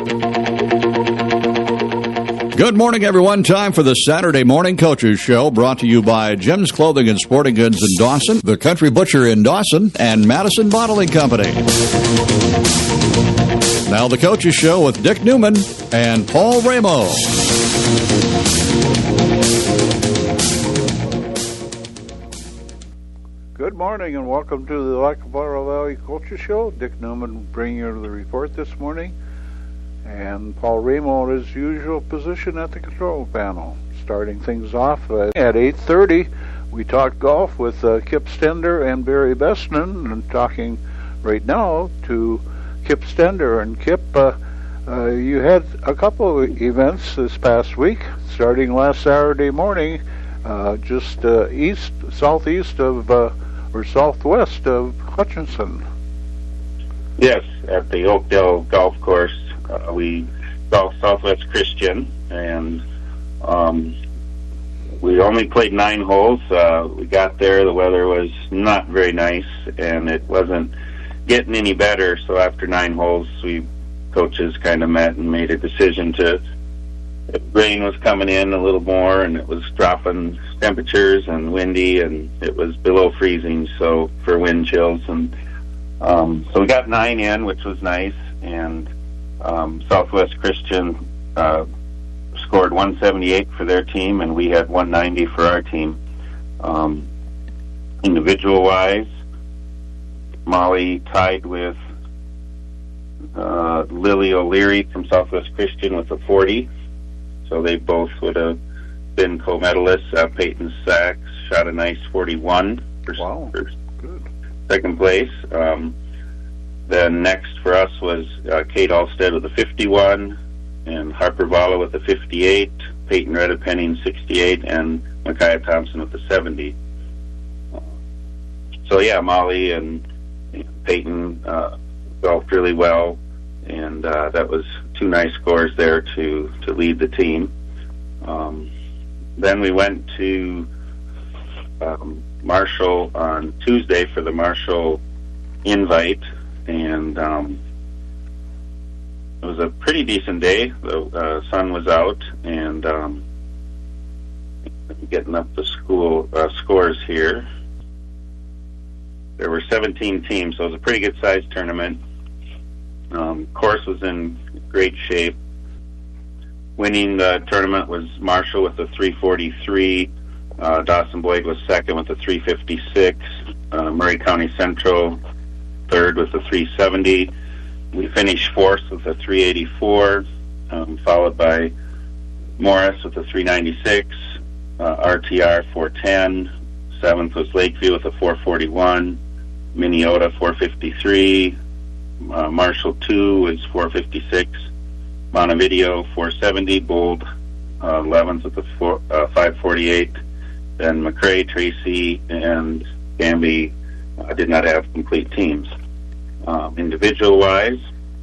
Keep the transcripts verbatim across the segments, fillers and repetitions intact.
Good morning, everyone. Time for the Saturday Morning Coaches Show, brought to you by Jim's Clothing and Sporting Goods in Dawson, The Country Butcher in Dawson, and Madison Bottling Company. Now the Coaches Show with Dick Newman and Paul Ramo. Good morning and welcome to the Lackawanna Valley Coaches Show. Dick Newman bringing you the report this morning. And Paul Ramo in his usual position at the control panel. Starting things off uh, at eight thirty, we talked golf with uh, Kip Stender and Barry Bestman, and talking right now to Kip Stender. And Kip, uh, uh, you had a couple of events this past week, starting last Saturday morning, uh, just uh, east, southeast of, uh, or southwest of Hutchinson. Yes, at the Oakdale Golf Course. Uh, we golfed Southwest Christian, and um, we only played nine holes. Uh, we got there, the weather was not very nice, and it wasn't getting any better. So after nine holes, we coaches kind of met and made a decision to, if rain was coming in a little more, and it was dropping temperatures and windy, and it was below freezing, so for wind chills. And um, so we got nine in, which was nice, and Um, Southwest Christian uh, scored one seventy-eight for their team, and we had one ninety for our team. Um, individual-wise, Molly tied with uh, Lily O'Leary from Southwest Christian with a forty, so they both would have been co-medalists. Uh, Peyton Sachs shot a nice forty-one for, wow. for Good. second place. Um, Then next for us was uh, Kate Alstead with a fifty-one, and Harper Vala with a fifty-eight, Peyton Redepenning sixty-eight, and Micaiah Thompson with a seventy. Uh, so yeah, Molly and, and Peyton uh, golfed really well, and uh, that was two nice scores there to, to lead the team. Um, then we went to um, Marshall on Tuesday for the Marshall Invite, and um, it was a pretty decent day. The uh, sun was out, and um, getting up the school uh, scores here. There were seventeen teams, so it was a pretty good-sized tournament. Um, course was in great shape. Winning the tournament was Marshall with a three forty-three. Uh, Dawson Boyd was second with a three fifty-six. Uh, Murray County Central third with a three seventy. We finished fourth with a three eighty-four, um, followed by Morris with a three ninety-six, uh, R T R four ten, seventh was Lakeview with a four forty-one, Minneota four fifty-three, uh, Marshall two was four fifty-six, Montevideo four seventy, Bold uh, eleventh with a four, uh, five forty-eight, then McRae, Tracy, and Gamby uh, did not have complete teams. Um, individual-wise,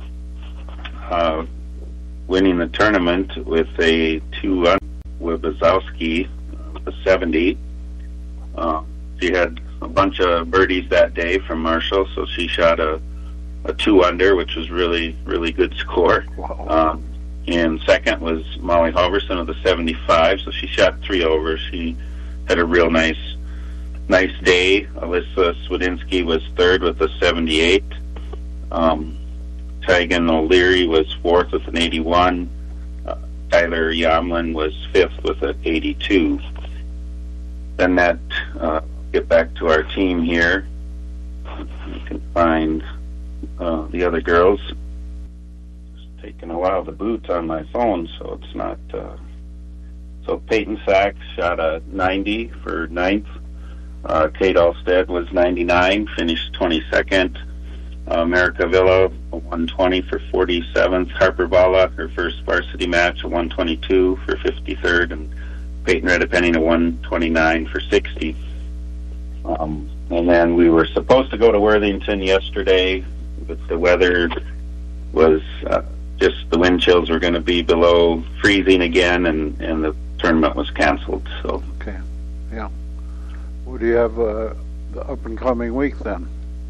uh, winning the tournament with a two under with Wazowski with a seventy. Uh, she had a bunch of birdies that day from Marshall, so she shot a, a two under, which was really, really good score. Wow. Um, and second was Molly Halverson with a seventy-five, so she shot three over. She had a real nice, nice day. Alyssa Swedinsky was third with a seventy-eight. Um, Tygan O'Leary was fourth with an eighty-one. Uh, Tyler Yamlin was fifth with an eighty-two. Then that, uh, get back to our team here. You can find uh, the other girls. It's taking a while to boot on my phone, so it's not. Uh, so Peyton Sachs shot a ninety for ninth. Uh, Kate Alstead was ninety-nine, finished twenty-second. Uh, America Villa, a one twenty for forty-seventh. Harper Vala, her first varsity match, a one twenty-two for fifty-third. And Peyton Redepenning, a one twenty-nine for sixty. Um, and then we were supposed to go to Worthington yesterday, but the weather was uh, just, the wind chills were going to be below freezing again, and, and the tournament was canceled. So Okay, yeah. What do you have uh, the up-and-coming week then?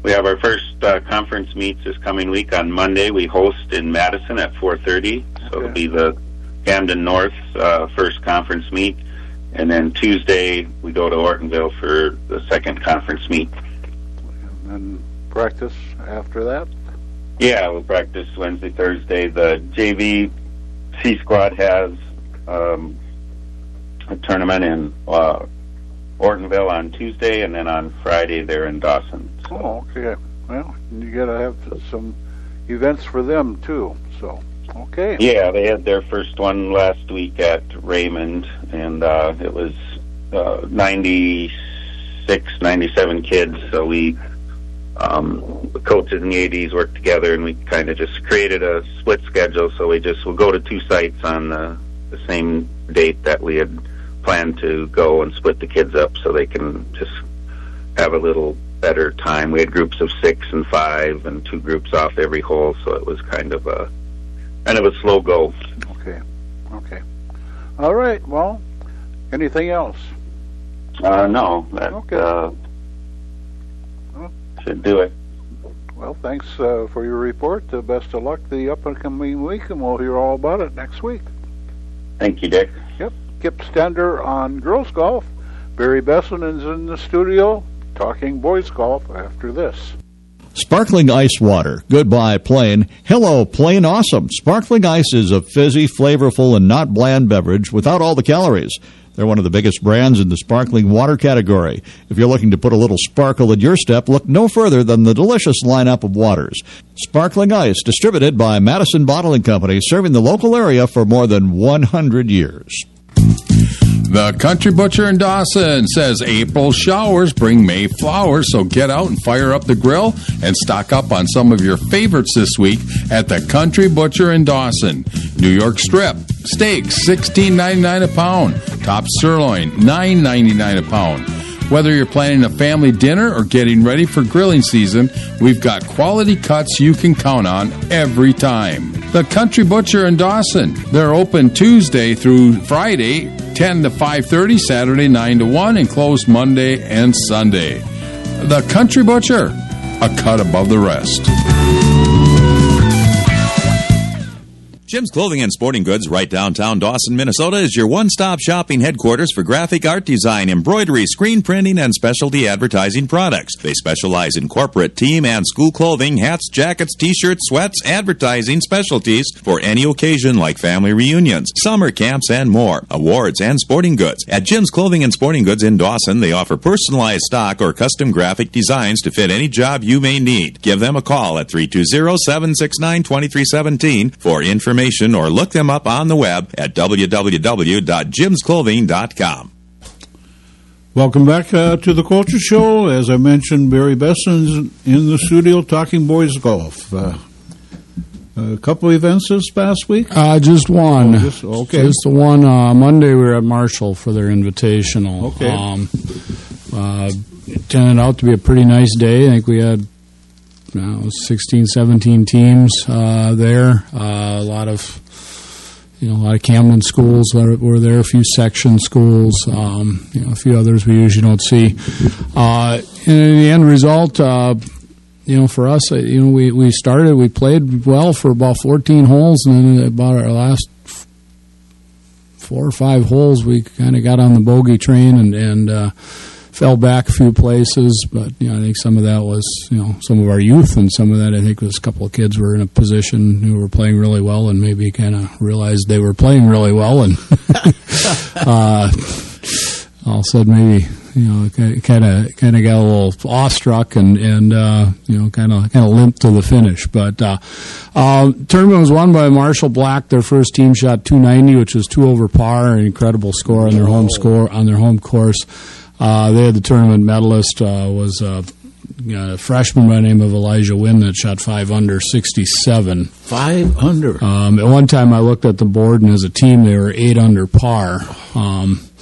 we have our first uh, conference meets this coming week on Monday. We host in Madison at four thirty, so okay. It'll be the Camden North uh, first conference meet. And then Tuesday, we go to Ortonville for the second conference meet. And then practice after that? Yeah, we'll practice Wednesday, Thursday. The J V C squad has um, a tournament in uh, Ortonville on Tuesday, and then on Friday they're in Dawson. So. Oh, okay. Well, you got to have some events for them, too, so... Okay. Yeah, they had their first one last week at Raymond, and uh, it was uh, ninety-six, ninety-seven kids. So we, um, the coaches and the A Ds worked together, and we kind of just created a split schedule. So we just will go to two sites on the, the same date that we had planned to go, and split the kids up so they can just have a little better time. We had groups of six and five, and two groups off every hole, so it was kind of a And it was slow go. Okay. Okay. All right. Well, anything else? Uh, no. That okay. uh, well, should do it. Well, thanks uh, for your report. Uh, best of luck the upcoming week, and we'll hear all about it next week. Thank you, Dick. Yep. Kip Stender on girls golf. Barry Besson is in the studio talking boys golf after this. Sparkling ice water. Goodbye, plain. Hello, plain awesome. Sparkling ice is a fizzy, flavorful, and not bland beverage without all the calories. They're one of the biggest brands in the sparkling water category. If you're looking to put a little sparkle in your step, look no further than the delicious lineup of waters. Sparkling ice, distributed by Madison Bottling Company, serving the local area for more than one hundred years. The Country Butcher in Dawson says April showers bring May flowers, so get out and fire up the grill and stock up on some of your favorites this week at the Country Butcher in Dawson. New York strip, steaks, sixteen ninety-nine a pound. Top sirloin, nine ninety-nine a pound. Whether you're planning a family dinner or getting ready for grilling season, we've got quality cuts you can count on every time. The Country Butcher in Dawson. They're open Tuesday through Friday, ten to five thirty, Saturday nine to one, and closed Monday and Sunday. The Country Butcher, a cut above the rest. Jim's Clothing and Sporting Goods, right downtown Dawson, Minnesota, is your one-stop shopping headquarters for graphic art design, embroidery, screen printing, and specialty advertising products. They specialize in corporate, team, and school clothing, hats, jackets, t-shirts, sweats, advertising specialties for any occasion like family reunions, summer camps, and more. Awards and sporting goods. At Jim's Clothing and Sporting Goods in Dawson, they offer personalized stock or custom graphic designs to fit any job you may need. Give them a call at three two zero, seven six nine, two three one seven for information, or look them up on the web at w w w dot jims clothing dot com. Welcome back uh, to the Culture Show. As I mentioned, Barry Besson's in the studio talking boys golf. Uh, a couple of events this past week? Uh, just one. Oh, just, okay. Just the one. Uh, Monday we were at Marshall for their invitational. Okay. Um, uh, it turned out to be a pretty nice day. I think we had Uh, sixteen, seventeen teams uh, there. Uh, a lot of, you know, a lot of Camden schools were, were there. A few section schools. Um, you know, a few others we usually don't see. Uh, and in the end result, uh, you know, for us, uh, you know, we, we started, we played well for about fourteen holes, and then about our last four or five holes, we kind of got on the bogey train and and. Uh, Fell back a few places, but you know, I think some of that was, you know, some of our youth, and some of that I think was a couple of kids were in a position who were playing really well, and maybe kind of realized they were playing really well, and uh, all of a sudden maybe, you know, kind of kind of got a little awestruck and and uh, you know, kind of kind of limped to the finish. But uh, uh, tournament was won by Marshall Black. Their first team shot two ninety, which was two over par, an incredible score on their home score on their home course. Uh, they had the tournament medalist uh, was uh, a freshman by the name of Elijah Wynn that shot five under, sixty-seven. Five under. Um, at one time, I looked at the board, and as a team, they were eight under par. Um,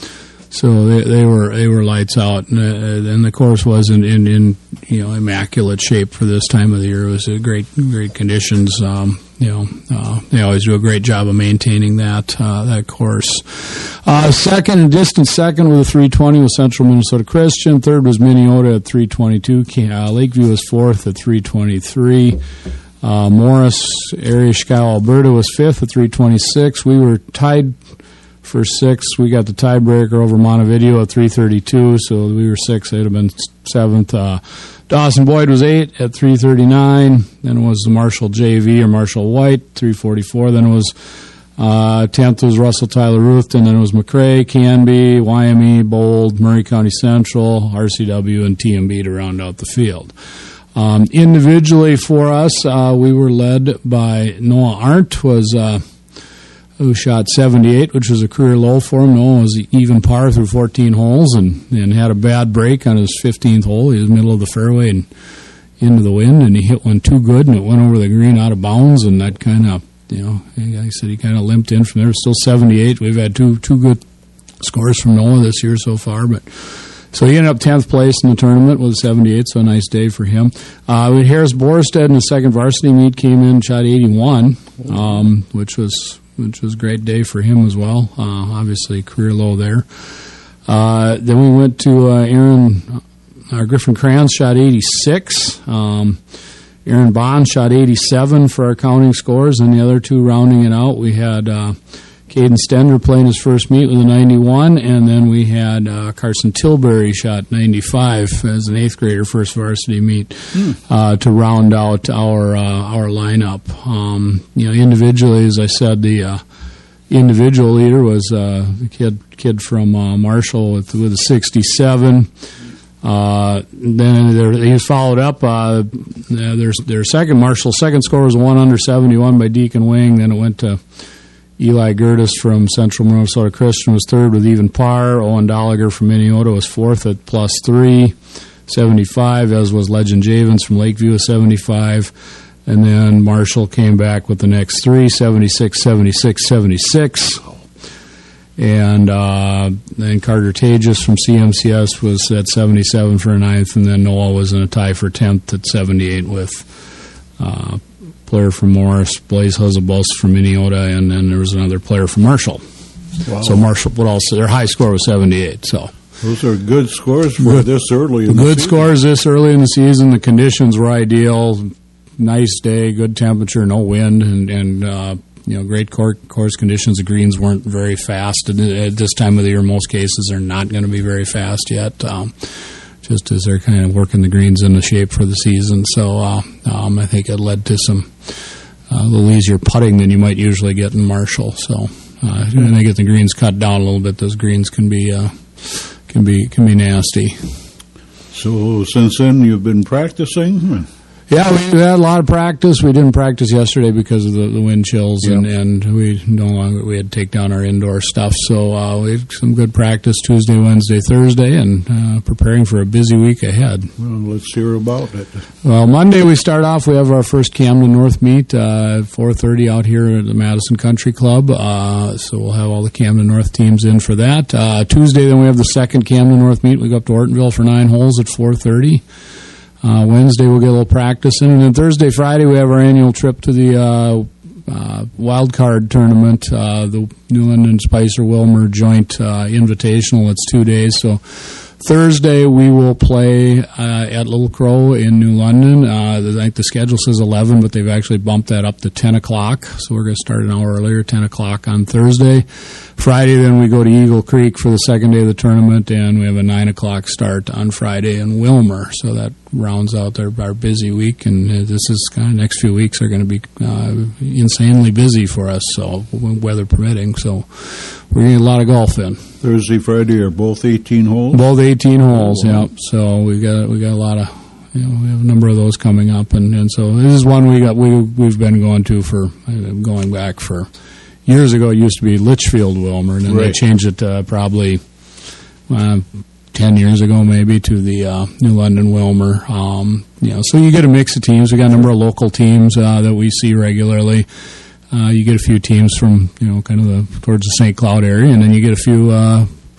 So they, they were they were lights out, and, uh, and the course was in, in, in you know immaculate shape for this time of the year. It was a great great conditions. Um, you know, uh, they always do a great job of maintaining that uh, that course. Uh, second, and distant second with a three twenty was Central Minnesota Christian. Third was Minneota at three twenty-two. Uh, Lakeview was fourth at three twenty-three. Uh, Morris, area Chicago, Alberta was fifth at three twenty-six. We were tied for sixth. We got the tiebreaker over Montevideo at three thirty-two, so we were sixth. They'd have been seventh. Uh, Dawson Boyd was eighth at three thirty-nine. Then it was the Marshall J V or Marshall White, three forty-four. Then it was uh, tenth was Russell Tyler Ruthton. Then it was McRae, Canby, Y M E, Bold, Murray County Central, R C W, and T M B to round out the field. Um, individually for us, uh, we were led by Noah Arndt, was uh, who shot seventy-eight, which was a career low for him. Noah was even par through fourteen holes and, and had a bad break on his fifteenth hole. He was middle of the fairway and into the wind, and he hit one too good, and it went over the green out of bounds, and that kind of, you know, like I said, he kind of limped in from there. Still seventy-eight. We've had two two good scores from Noah this year so far, but so he ended up tenth place in the tournament with seventy-eight, so a nice day for him. Uh, we had Harris Borstead in the second varsity meet, came in, shot eighty-one, um, which was which was a great day for him as well. Uh, obviously, career low there. Uh, then we went to uh, Aaron, uh, Griffin Kranz shot eighty-six. Um, Aaron Bond shot eighty-seven for our counting scores, and the other two rounding it out. We had uh, Caden Stender playing his first meet with a ninety-one, and then we had uh, Carson Tilbury shot ninety-five as an eighth grader first varsity meet hmm. uh, to round out our uh, our lineup. Um, you know, individually, as I said, the uh, individual leader was uh, the kid kid from uh, Marshall with with a sixty-seven. Uh, then there, he was followed up. Uh, their their second Marshall second score was one under seventy-one by Deacon Wing. Then it went to Eli Gertis from Central Minnesota Christian was third with even par. Owen Dolliger from Minneota was fourth at plus three, seventy-five, as was Legend Javens from Lakeview with seventy-five. And then Marshall came back with the next three, seventy-six, seventy-six, seventy-six. And uh, then Carter Tages from C M C S was at seventy-seven for a ninth. And then Noah was in a tie for tenth at seventy-eight with uh player from Morris, Blaze Huzzaboss from Minneota, and then there was another player from Marshall. Wow. So Marshall, but also their high score was seventy-eight. So those are good scores for good, this early in the good season. Scores this early in the season. The conditions were ideal. Nice day, good temperature, no wind, and, and uh, you know, great course, course conditions. The greens weren't very fast. And at this time of the year, most cases they're not going to be very fast yet. Um, just as they're kind of working the greens into shape for the season. So uh, um, I think it led to some uh, a little easier putting than you might usually get in Marshall. So uh, when they get the greens cut down a little bit, those greens can be uh, can be can be nasty. So since then, you've been practicing? Yeah, we had a lot of practice. We didn't practice yesterday because of the, the wind chills, yep. and, and we no longer we had to take down our indoor stuff. So uh, we had some good practice Tuesday, Wednesday, Thursday, and uh, preparing for a busy week ahead. Well, let's hear about it. Well, Monday we start off. We have our first Camden North meet uh, at four thirty out here at the Madison Country Club. Uh, so we'll have all the Camden North teams in for that. Uh, Tuesday, then we have the second Camden North meet. We go up to Ortonville for nine holes at four thirty. Uh, Wednesday we'll get a little practice in, and then Thursday, Friday we have our annual trip to the uh, uh, wild card tournament, uh, the New London Spicer Wilmer Joint uh, Invitational. It's two days, so Thursday we will play uh, at Little Crow in New London. Uh, I think the schedule says eleven, but they've actually bumped that up to ten o'clock, so we're going to start an hour earlier, ten o'clock on Thursday. Friday, then we go to Eagle Creek for the second day of the tournament, and we have a nine o'clock start on Friday in Wilmer, so that rounds out our, our busy week, and this is kind of next few weeks are going to be uh, insanely busy for us, so weather permitting, so we're going to get a lot of golf in. Thursday, Friday are both eighteen holes? Both eighteen holes, oh, yeah. So we got we got a lot of, you know, we have a number of those coming up, and, and so this is one we got we we've been going to for uh, going back for years ago. It used to be Litchfield Wilmer, and then right. they changed it uh, probably uh, ten years ago, maybe, to the uh, New London Wilmer. Um, you know, so you get a mix of teams. We got a number of local teams uh, that we see regularly. Uh, you get a few teams from, you know, kind of the towards the Saint Cloud area, and then you get a few uh,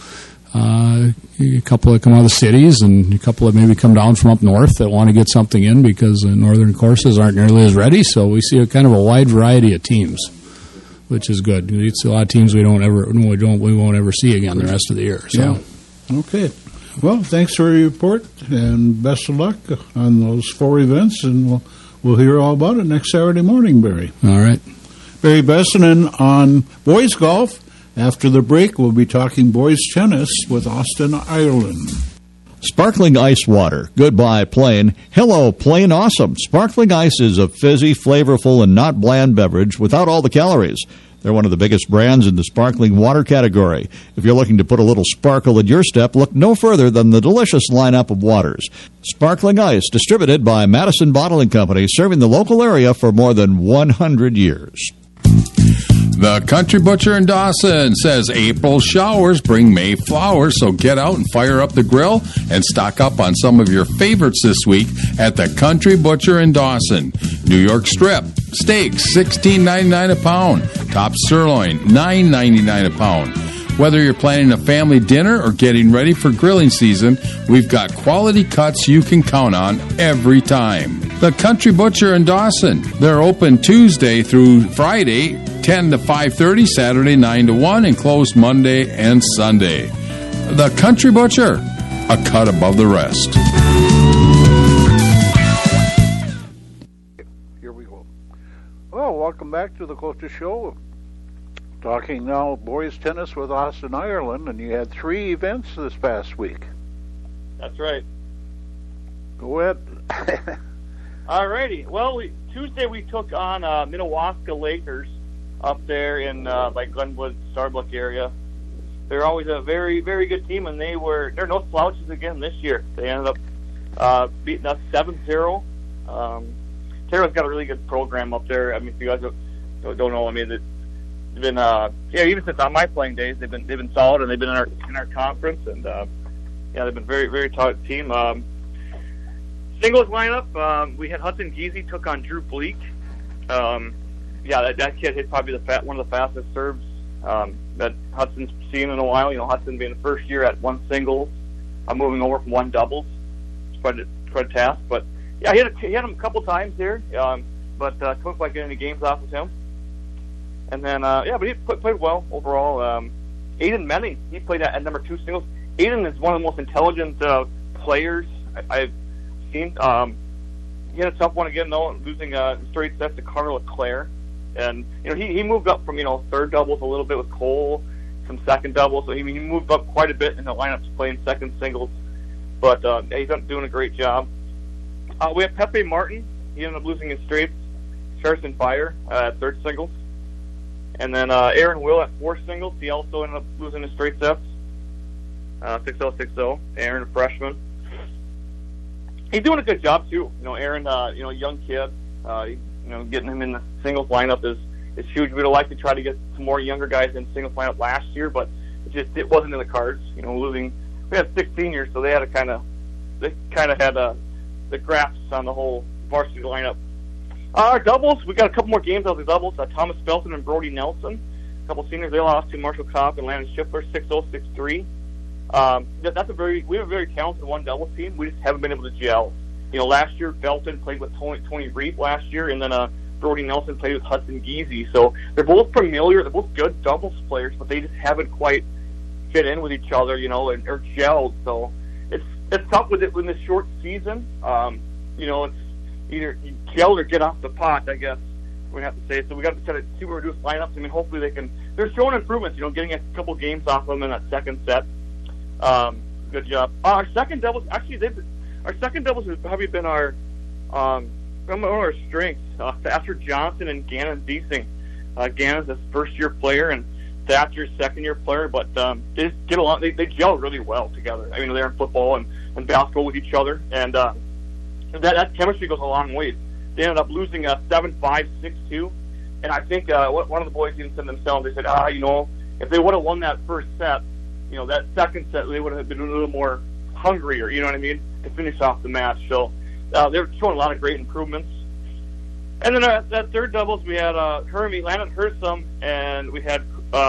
Uh, a couple that come out of the cities, and a couple that maybe come down from up north that want to get something in because the northern courses aren't nearly as ready. So we see a kind of a wide variety of teams, which is good. It's a lot of teams we don't ever we don't we won't ever see again the rest of the year. So. Yeah. Okay. Well, thanks for your report, and best of luck on those four events, and we'll we'll hear all about it next Saturday morning, Barry. All right. Barry Bessanen on boys golf. After the break, we'll be talking boys tennis with Austin Ireland. Sparkling ice water. Goodbye, plain. Hello, plain awesome. Sparkling ice is a fizzy, flavorful, and not bland beverage without all the calories. They're one of the biggest brands in the sparkling water category. If you're looking to put a little sparkle in your step, look no further than the delicious lineup of waters. Sparkling ice, distributed by Madison Bottling Company, serving the local area for more than one hundred years. The Country Butcher in Dawson says April showers bring May flowers, so get out and fire up the grill and stock up on some of your favorites this week at the Country Butcher in Dawson. New York strip, steaks, sixteen ninety-nine a pound. Top sirloin, nine ninety-nine a pound. Whether you're planning a family dinner or getting ready for grilling season, we've got quality cuts you can count on every time. The Country Butcher in Dawson. They're open Tuesday through Friday, ten to five thirty, Saturday nine to one, and closed Monday and Sunday. The Country Butcher, a cut above the rest. Here we go. Well, welcome back to the Culture Show. Talking now boys tennis with Austin Ireland, and you had three events this past week. That's right. Go ahead. Alrighty. Well, we, Tuesday we took on uh, Minnewaska Lakers up there in uh, like Glenwood, Starbuck area. They're always a very, very good team, and they were they're no slouches again this year. They ended up uh, beating us seven zero. Um, Terra's got a really good program up there. I mean, if you guys don't, don't know, I mean, they've been uh, yeah, even since on my playing days, they've been they've been solid, and they've been in our in our conference, and uh, yeah, they've been very, very taut team. Um, Singles lineup, um, we had Hudson Geezy took on Drew Bleak. Um, yeah, that, that kid hit probably the fat, one of the fastest serves um, that Hudson's seen in a while. You know, Hudson being the first year at one singles, uh, moving over from one doubles. It's quite a, quite a task. But, yeah, he had, a, he had him a couple times here, um, but uh, couldn't quite get any games off of him. And then, uh, yeah, but he played, played well overall. Um, Aiden Menning, he played at, at number two singles. Aiden is one of the most intelligent uh, players I, I've seen. Um, he had a tough one again, though, losing uh, straight sets to Connor LeClaire. And, you know, he, he moved up from, you know, third doubles a little bit with Cole, some second doubles. So he, he moved up quite a bit in the lineup to play in second singles. But uh, he's doing a great job. Uh, we have Pepe Martin. He ended up losing his straights. Charleston Fire uh, at third singles. And then uh, Aaron Will at four singles. He also ended up losing his straight sets. Uh, six oh, six oh. Aaron, a freshman. He's doing a good job, too. You know, Aaron, uh, you know, young kid. Uh, you know, getting him in the singles lineup is, is huge. We'd like to try to get some more younger guys in singles lineup last year, but it just it wasn't in the cards. You know, losing. We had six seniors, so they had to kind of they kind of had uh, the grasps on the whole varsity lineup. Uh, our doubles, we got a couple more games out of the doubles. Uh, Thomas Felton and Brody Nelson, a couple seniors. They lost to Marshall Kopp and Landon Schiffler, six oh, six three. Um, that, that's a very we have a very talented one doubles team. We just haven't been able to gel. You know, last year Felton played with Tony, Tony Reap last year, and then uh, Brody Nelson played with Hudson Geezy. So they're both familiar. They're both good doubles players, but they just haven't quite fit in with each other, you know, and or gelled. So it's it's tough with it in this short season. Um, you know, it's either you gel or get off the pot, I guess we have to say. So we got to try to see where reduce lineups. I mean, hopefully they can. They're showing improvements. You know, getting a couple games off them in that second set. Um, good job. Uh, our second doubles, actually, they've our second doubles has probably been our um, one of our strengths. Uh, Thatcher Johnson and Gannon Deasing. Uh, Gannon's a first-year player and Thatcher's second-year player, but um, they just get along. They, they gel really well together. I mean, they're in football and, and basketball with each other, and uh, that, that chemistry goes a long way. They ended up losing a seven five, six two, and I think uh, one of the boys even said themselves, they said, ah, you know, if they would have won that first set, you know, that second set, they would have been a little more hungrier, you know what I mean, to finish off the match. So uh, they were showing a lot of great improvements. And then uh, that third doubles, we had uh, Hermie, Landon Hersom, and we had uh,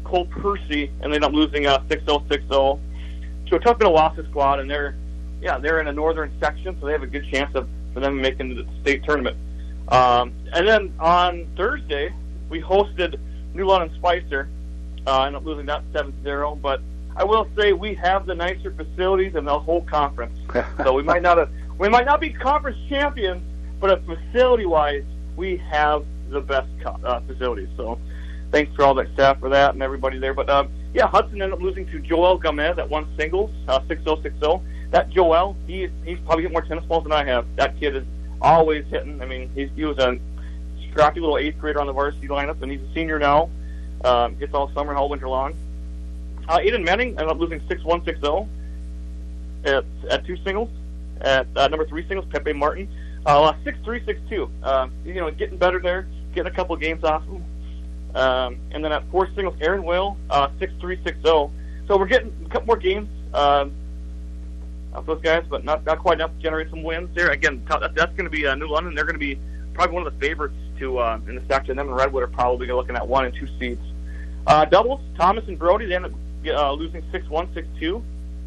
Cole Percy, and they end up losing uh, six oh, six oh to a tough Minnewaska squad, and they're, yeah, they're in a northern section, so they have a good chance of for them making the state tournament. Um, and then on Thursday, we hosted New London Spicer, uh, ended up losing that seven zero, but I will say we have the nicer facilities in the whole conference. So we might not have, we might not be conference champions, but facility-wise, we have the best co- uh, facilities. So thanks for all that staff for that and everybody there. But um, yeah, Hudson ended up losing to Joel Gomez at one singles, uh, six oh, six oh. That Joel, he's he's probably hit more tennis balls than I have. That kid is always hitting. I mean, he's, he was a scrappy little eighth grader on the varsity lineup, and he's a senior now. Um, hits all summer and all winter long. Uh, Aiden Manning ended up losing six one, six oh at, at two singles. At uh, number three singles, Pepe Martin, uh, lost six three, six two. Uh, you know, getting better there, getting a couple of games off him. Um, and then at four singles, Aaron Will, uh, six three, six oh. So we're getting a couple more games uh, off those guys, but not not quite enough to generate some wins there. Again, that's, that's going to be uh, New London. They're going to be probably one of the favorites to uh, in the section. Them and Redwood are probably looking at one and two seeds. Uh, doubles, Thomas and Brody, they ended up uh, losing six one, six two.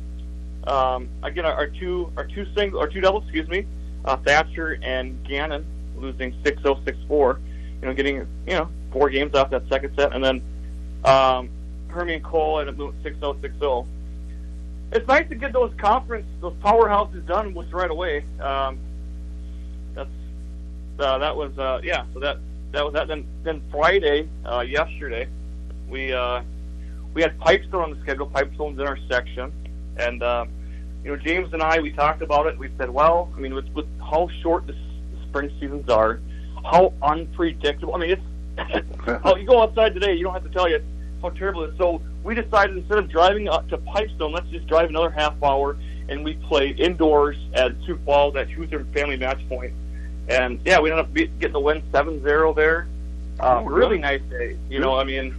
Um, again, our, our two our two singles, our two doubles, excuse me, uh, Thatcher and Gannon losing six oh, six four. You know, getting you know four games off that second set, and then um, Hermie and Cole ended up losing six oh, six oh. It's nice to get those conference, those powerhouses done with right away. Um, that's uh, that was uh, yeah. So that that was that. Then then Friday, uh, yesterday, we uh, we had Pipestone on the schedule. Pipestone's in our section, and uh, you know James and I we talked about it. We said, well, I mean, with, with how short the, the spring seasons are, how unpredictable. I mean, it's oh, you go outside today, you don't have to tell you how terrible it is. So we decided instead of driving up to Pipestone, let's just drive another half hour, and we played indoors at Sioux Falls at Hoosier Family Match Point. And yeah, we ended up be- getting the win seven zero there. Uh, oh, really nice day. You know, I mean,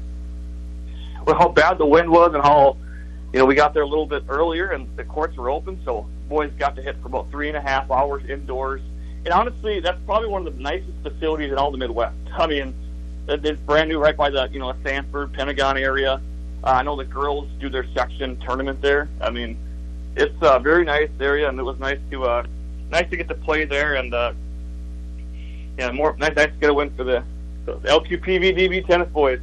with how bad the wind was and how, you know, we got there a little bit earlier and the courts were open, so boys got to hit for about three and a half hours indoors. And honestly, that's probably one of the nicest facilities in all the Midwest. I mean, it's brand new right by the, you know, Sanford, Pentagon area. Uh, I know the girls do their section tournament there. I mean, it's a very nice area, and it was nice to uh, nice to get to play there, and uh, yeah, more nice, nice to get a win for the, the L Q P V D B tennis boys.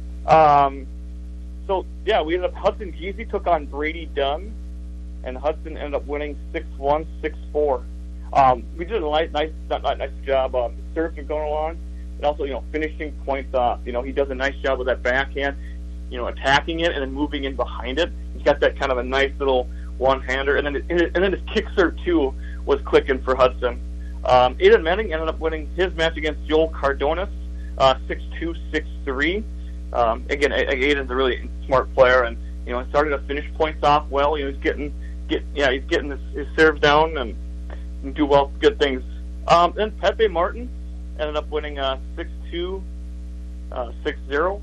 Um, so yeah, we ended up Hudson Geesey took on Brady Dunn, and Hudson ended up winning six one, six four. Um, we did a nice, nice, not, not nice job. Um, serves are going along, and also you know finishing points off. You know he does a nice job with that backhand. You know, attacking it and then moving in behind it. He's got that kind of a nice little one-hander, and then and then his kick serve too was clicking for Hudson. Um, Aiden Manning ended up winning his match against Joel Cardonis, uh, six two, six three. Um, again, Aiden's a really smart player, and you know, started to finish points off well. You know, he's getting get yeah, he's getting his, his serves down and, and do well, good things. Um, then Pepe Martin ended up winning uh, six two, uh, six zero.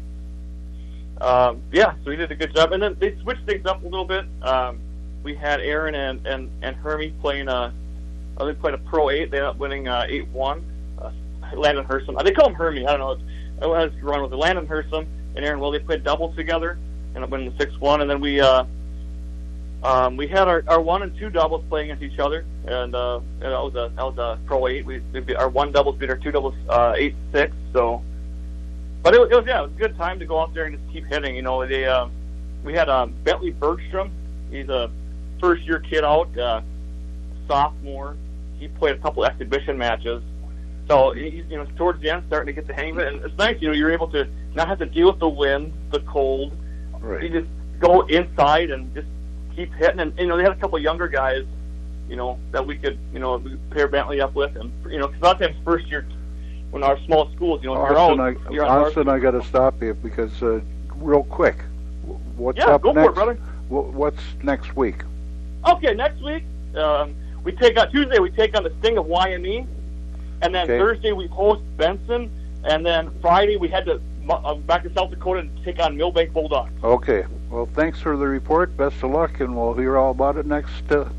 Um, yeah, so he did a good job. And then they switched things up a little bit. Um, we had Aaron and, and, and Hermie playing a, uh, they played a Pro eight. They ended up winning uh, eight one. Uh, Landon Hersom. They call him Hermie. I don't know. I was run with it. Landon Hersom and Aaron Will. They played doubles together. Ended up winning six one. And then we uh, um, we had our, our one and two doubles playing against each other. And, uh, and that was a that was a Pro eight. We, we our one doubles beat our two doubles uh, eight six. So. But it was, it was, yeah, it was a good time to go out there and just keep hitting. You know, they, uh, we had um, Bentley Bergstrom. He's a first-year kid out, uh, sophomore. He played a couple exhibition matches. So, he's, you know, towards the end, starting to get the hang of it. And it's nice, you know, you're able to not have to deal with the wind, the cold. Right. You just go inside and just keep hitting. And, you know, they had a couple younger guys, you know, that we could, you know, pair Bentley up with. And, you know, because a lot of times first-year when our small schools, you know, Austin, you're out. I, you're Austin, I got to stop you because, uh, real quick, what's yeah, up go next? For it, brother. What's next week? Okay, next week um, we take on Tuesday. We take on the Sting of Y M E, and then okay. Thursday we host Benson, and then Friday we head to uh, back to South Dakota to take on Millbank Bulldogs. Okay. Well, thanks for the report. Best of luck, and we'll hear all about it next uh,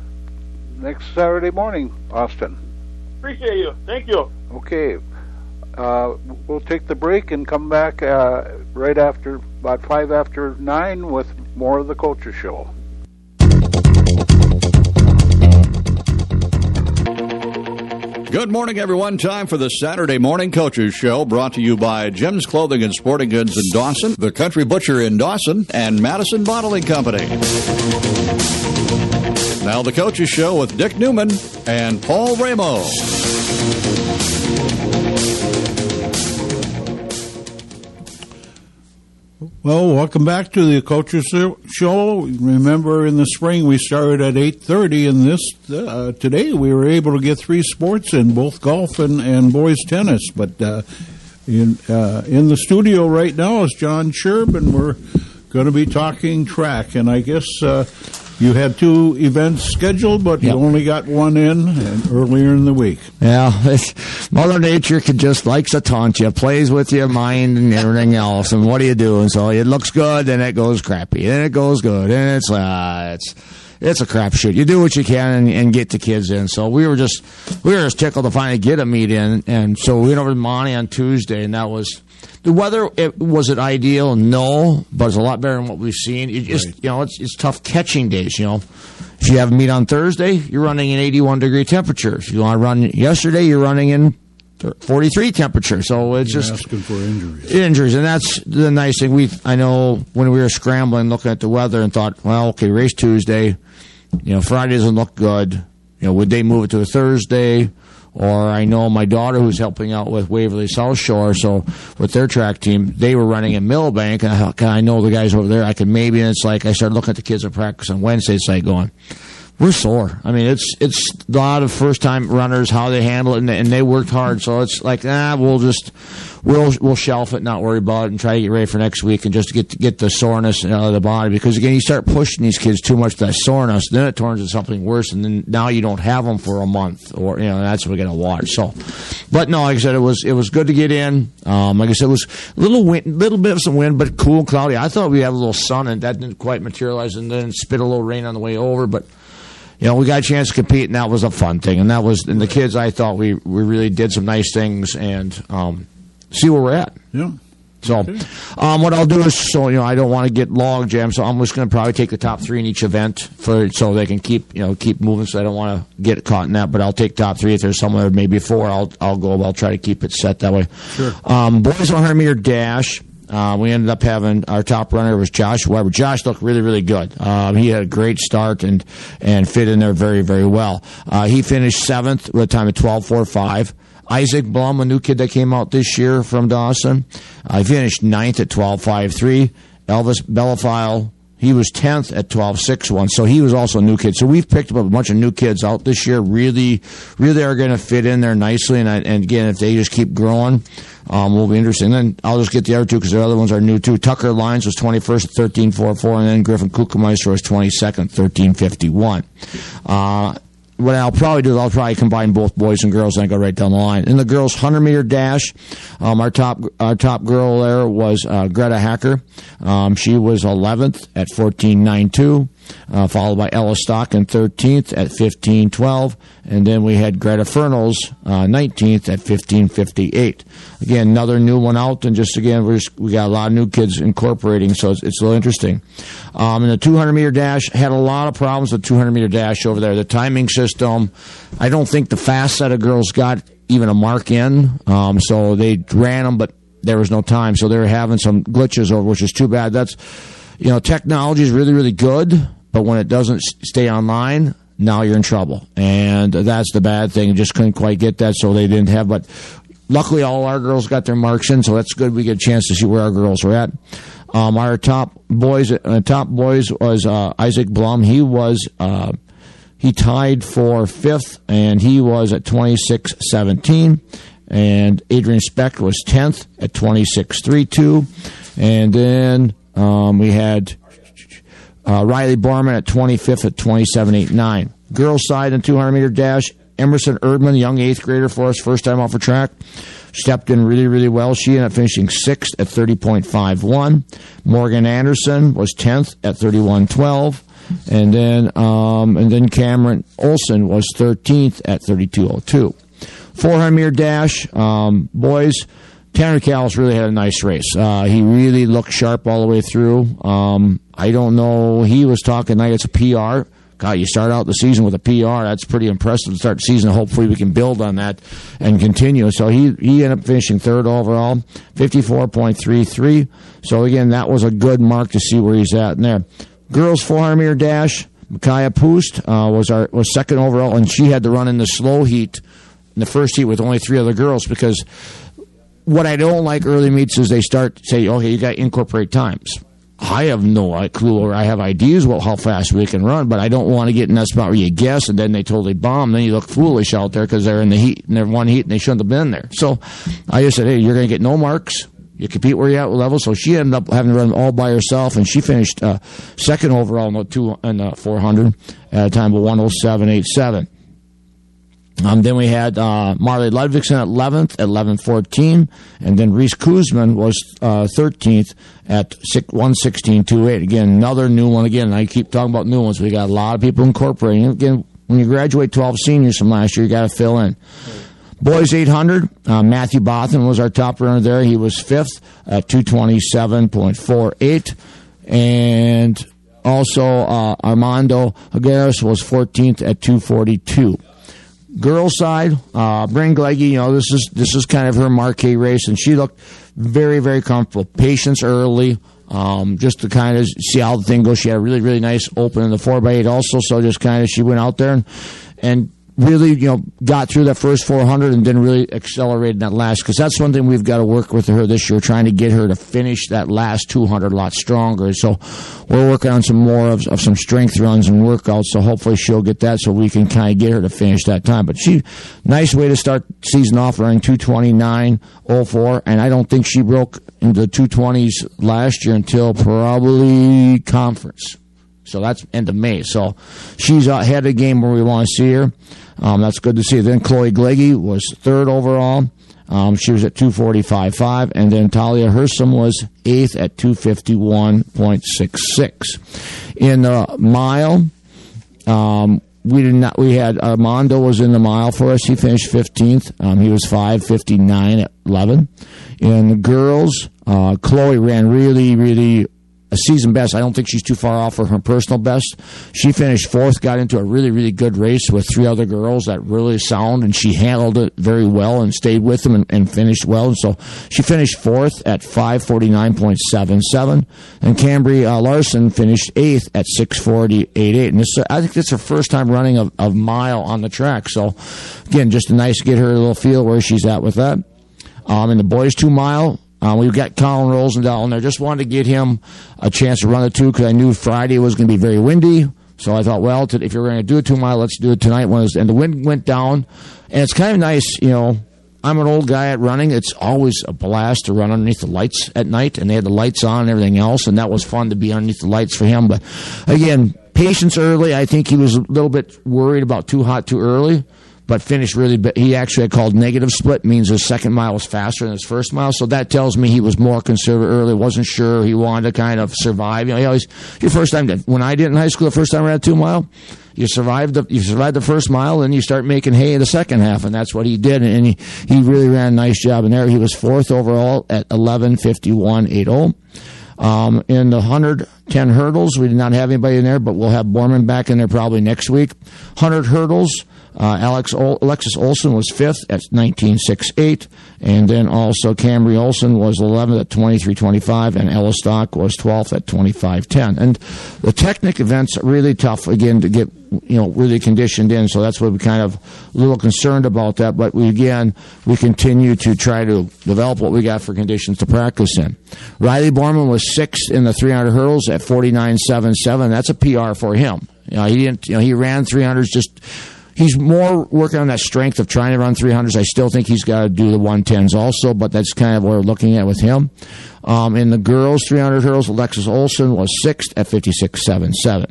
next Saturday morning, Austin. Appreciate you. Thank you. Okay. Uh, we'll take the break and come back uh, right after, about five after nine, with more of the Culture Show. Good morning, everyone. Time for the Saturday Morning Coaches Show, brought to you by Jim's Clothing and Sporting Goods in Dawson, the Country Butcher in Dawson, and Madison Bottling Company. Now the Coaches Show with Dick Newman and Paul Ramo. Well, welcome back to the Coaches Show. Remember, in the spring we started at eight thirty, and this uh, today we were able to get three sports in, both golf and, and boys tennis. But uh, in uh, in the studio right now is John Sherb, and we're going to be talking track. And I guess uh, you had two events scheduled, but yep. you only got one in and earlier in the week. Yeah, it's, Mother Nature can just likes to taunt you, plays with your mind and everything else. And what do you do? And so it looks good, then it goes crappy, then it goes good, and it's uh, it's it's a crapshoot. You do what you can and, and get the kids in. So we were just we were just tickled to finally get a meet in, and so we went over to Monty on Tuesday, and that was. The weather, it, was it ideal? No, but it's a lot better than what we've seen. It just, right. you know, it's it's tough catching days. You know, if you have a meet on Thursday, you're running in eighty-one degree temperatures. If you want to run yesterday, you're running in forty-three temperature. So it's you're just asking for injuries. Injuries, and that's the nice thing. We, I know when we were scrambling, looking at the weather, and thought, well, okay, race Tuesday. You know, Friday doesn't look good. You know, would they move it to a Thursday? Or I know my daughter, who's helping out with Waverly South Shore, so with their track team, they were running in Millbank, and I, I know the guys over there. I could maybe, and it's like I started looking at the kids at practice on Wednesday. It's like going, we're sore. I mean, it's it's a lot of first time runners, how they handle it, and they, and they worked hard. So it's like, ah, we'll just we'll we'll shelf it, not worry about it, and try to get ready for next week, and just get to get the soreness out of the body. Because again, you start pushing these kids too much to that soreness, then it turns into something worse, and then now you don't have them for a month, or you know that's what we got to watch. So, but no, like I said, it was it was good to get in. Um, like I said, it was a little wind, little bit of some wind, but cool, and cloudy. I thought we'd have a little sun, and that didn't quite materialize, and then spit a little rain on the way over, but. You know, we got a chance to compete, and that was a fun thing. And that was, and the kids, I thought we, we really did some nice things, and um, see where we're at. Yeah. So, okay. um, what I'll do is, so you know, I don't want to get log jam, so I'm just going to probably take the top three in each event for so they can keep, you know, keep moving. So I don't want to get caught in that, but I'll take top three. If there's somewhere maybe four, I'll I'll go. I'll try to keep it set that way. Sure. Um, boys one hundred meter dash. Uh, we ended up having our top runner was Josh Weber. Josh looked really, really good. Um, he had a great start and and fit in there very, very well. Uh, he finished seventh with a time of twelve forty-five. Isaac Blum, a new kid that came out this year from Dawson, uh, he finished ninth at twelve fifty-three. Elvis Bellafile, he was tenth at twelve sixty-one, so he was also a new kid. So we've picked up a bunch of new kids out this year. Really, really are going to fit in there nicely. And, I, and again, if they just keep growing, um, will be interesting. Then I'll just get the other two because the other ones are new too. Tucker Lyons was twenty-first at thirteen forty-four, and then Griffin Kuchenmeister was twenty-second at thirteen fifty-one. Uh, What I'll probably do is I'll probably combine both boys and girls, and I go right down the line. In the girls' one hundred meter dash, um, our top our top girl there was uh, Greta Hacker. Um, she was eleventh at fourteen ninety-two, uh, followed by Ella Stockton thirteenth at fifteen twelve, and then we had Greta Fernals uh, nineteenth at fifteen fifty-eight. Again, another new one out, and just again we're just, we got a lot of new kids incorporating, so it's, it's a little interesting. Um, in the two hundred meter dash, had a lot of problems with two hundred meter dash over there. The timing system, I don't think the fast set of girls got even a mark in, um, so they ran them, but there was no time, so they were having some glitches over, which is too bad. That's, you know, technology is really, really good, but when it doesn't stay online, now you're in trouble, and that's the bad thing. Just couldn't quite get that, so they didn't have, but luckily all our girls got their marks in, so that's good. We get a chance to see where our girls are at. Um, our top boys, uh, top boys was uh, Isaac Blum. He was uh, he tied for fifth, and he was at twenty-six seventeen. And Adrian Speck was tenth at twenty-six thirty-two. And then um, we had uh, Riley Barman at twenty-fifth at twenty-seven eighty-nine. Girls side in two hundred meter dash, Emerson Erdman, young eighth grader for us, first time off a track, stepped in really, really well. She ended up finishing sixth at thirty point five one. Morgan Anderson was tenth at thirty-one twelve. And then um, and then Cameron Olson was thirteenth at thirty-two oh two. four hundred meter dash, um, boys, Tanner Callis really had a nice race. Uh, he really looked sharp all the way through. Um, I don't know. He was talking like it's a P R. God, you start out the season with a P R. That's pretty impressive to start the season. Hopefully we can build on that and continue. So he, he ended up finishing third overall, fifty-four point three three. So, again, that was a good mark to see where he's at in there. Girls four hundred meter dash, Micaiah Poost uh, was our was second overall, and she had to run in the slow heat, in the first heat with only three other girls, because what I don't like early meets is they start to say, okay, you got to incorporate times. I have no clue, or I have ideas about how fast we can run, but I don't want to get in that spot where you guess and then they totally bomb. Then you look foolish out there because they're in the heat and they're one heat and they shouldn't have been there. So I just said, hey, you're going to get no marks. You compete where you're at with level. So she ended up having to run all by herself, and she finished uh, second overall in the two and the four hundred at a time of one oh seven point eight seven. Um, then we had uh, Marley Ludvigsen at eleventh at eleven fourteen, and then Reese Kuzman was uh, thirteenth at one sixteen point two eight. Again, another new one. Again, I keep talking about new ones. We got a lot of people incorporating. Again, when you graduate twelve seniors from last year, you got to fill in. Boys eight hundred, uh, Matthew Botham was our top runner there. He was fifth at two twenty-seven point four eight, and also uh, Armando Higueras was fourteenth at two forty-two. Girls side, uh, Bryn Gleggy, you know, this is this is kind of her marquee race, and she looked very, very comfortable. Patience early, um, just to kind of see how the thing goes. She had a really, really nice open in the four by eight also, so just kind of she went out there and, and really, you know, got through that first four hundred and then really accelerated that last, because that's one thing we've got to work with her this year, trying to get her to finish that last two hundred a lot stronger. So we're working on some more of, of some strength runs and workouts, so hopefully she'll get that so we can kind of get her to finish that time. But she, nice way to start season off, running two twenty-nine oh four, and I don't think she broke into the two twenties last year until probably conference. So that's end of May. So she's ahead of the game where we want to see her. Um, that's good to see. Then Chloe Gleggy was third overall. Um, she was at two forty-five point five. And then Talia Hersom was eighth at two fifty-one point six six. In the mile, um, we did not. We had Armando was in the mile for us. He finished fifteenth. Um, he was five fifty-nine at eleven. In the girls, uh, Chloe ran really, really a season best. I don't think she's too far off for her personal best. She finished fourth, got into a really, really good race with three other girls that really sound, and she handled it very well and stayed with them and, and finished well. And so she finished fourth at five forty-nine point seven seven. And Cambry uh, Larson finished eighth at six forty point eight eight. And this, I think it's her first time running a, a mile on the track. So, again, just a nice to get her a little feel where she's at with that. Um, in the boys two mile, Uh, we've got Colin Rosendahl in there. Just wanted to get him a chance to run the two because I knew Friday was going to be very windy. So I thought, well, to, if you're going to do a two mile, let's do it tonight. When it was, and the wind went down, and it's kind of nice, you know. I'm an old guy at running. It's always a blast to run underneath the lights at night, and they had the lights on and everything else, and that was fun to be underneath the lights for him. But again, patience early. I think he was a little bit worried about too hot too early. But finished really, he actually had called negative split, means his second mile was faster than his first mile. So that tells me he was more conservative early, wasn't sure. He wanted to kind of survive. You know, he always, your first time, when I did in high school, the first time I ran a two mile, you survived the, you survived the first mile, and you start making hay in the second half. And that's what he did. And he, he really ran a nice job in there. He was fourth overall at eleven fifty-one point eight oh. Um, in the one hundred ten hurdles, we did not have anybody in there, but we'll have Borman back in there probably next week. one hundred hurdles, uh, Alex o- Alexis Olsen was fifth at nineteen sixty-eight, and then also Cambry Olsen was eleventh at twenty-three twenty-five, and Ella Stock was twelfth at twenty-five ten. And the Technic events are really tough, again, to get, you know, really conditioned in, so that's what we're kind of a little concerned about that, but we, again, we continue to try to develop what we got for conditions to practice in. Riley Borman was sixth in the three hundred hurdles at forty-nine seventy-seven. That's a P R for him. You know, he didn't, you know, he ran three hundreds just, he's more working on that strength of trying to run three hundreds. I still think he's got to do the one tens also, but that's kind of what we're looking at with him. Um, in the girls three hundred hurdles, Alexis Olsen was sixth at fifty-six seventy-seven.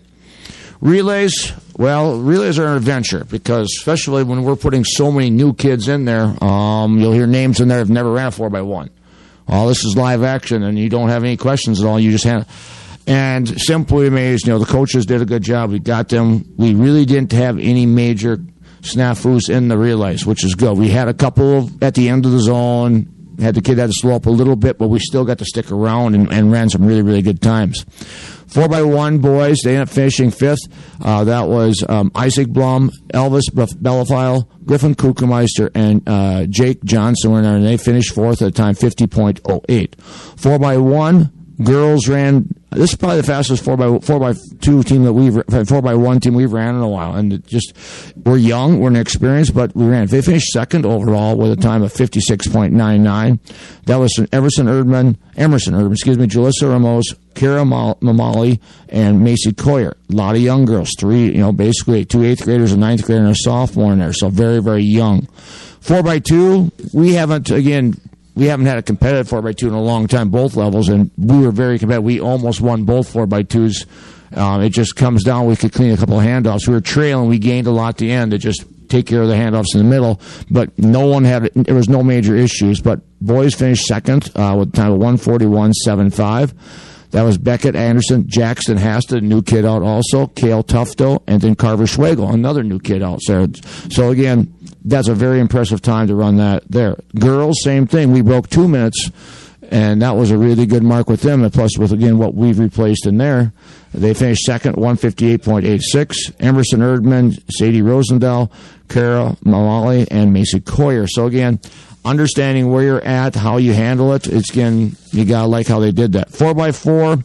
Relays, well, relays are an adventure because especially when we're putting so many new kids in there, um, you'll hear names in there that have never ran a four by one. Oh, this is live action, and you don't have any questions at all. You just hand. And simply amazed, you know, the coaches did a good job. We got them. We really didn't have any major snafus in the relays, which is good. We had a couple of, at the end of the zone, had the kid had to slow up a little bit, but we still got to stick around and, and ran some really, really good times. Four by one boys, they ended up finishing fifth. Uh, that was um, Isaac Blum, Elvis Bellafile, Griffin Kuchenmeister, and uh, Jake Johnson were in there, and they finished fourth at a time fifty point oh eight. Four by one girls ran. This is probably the fastest four by four by two team that we've four by one team we've ran in a while, and it just we're young, we're inexperienced, but we ran. They finished second overall with a time of fifty six point nine nine. That was Everson Erdman, Emerson Erdman, excuse me, Julissa Ramos, Kara Mamali, and Macy Coyer. A lot of young girls, three, you know, basically two eighth graders, a ninth grader, and a sophomore in there, so very, very young. Four by two, we haven't again. We haven't had a competitive four by two in a long time, both levels, and we were very competitive. We almost won both four by twos. Um, it just comes down. We could clean a couple of handoffs. We were trailing. We gained a lot at the end to just take care of the handoffs in the middle, but no one had. There was no major issues. But boys finished second uh, with a time of one forty-one point seven five. That was Beckett Anderson, Jackson Hasta, new kid out also, Cale Tufto, and then Carver Schwegel, another new kid out there. So again, that's a very impressive time to run that there. Girls, same thing. We broke two minutes, and that was a really good mark with them. And plus, with again what we've replaced in there, they finished second, one fifty-eight point eight six. Emerson Erdman, Sadie Rosendahl, Kara Malali, and Macy Coyer. So again, understanding where you're at, how you handle it, it's again, you gotta like how they did that. Four by four,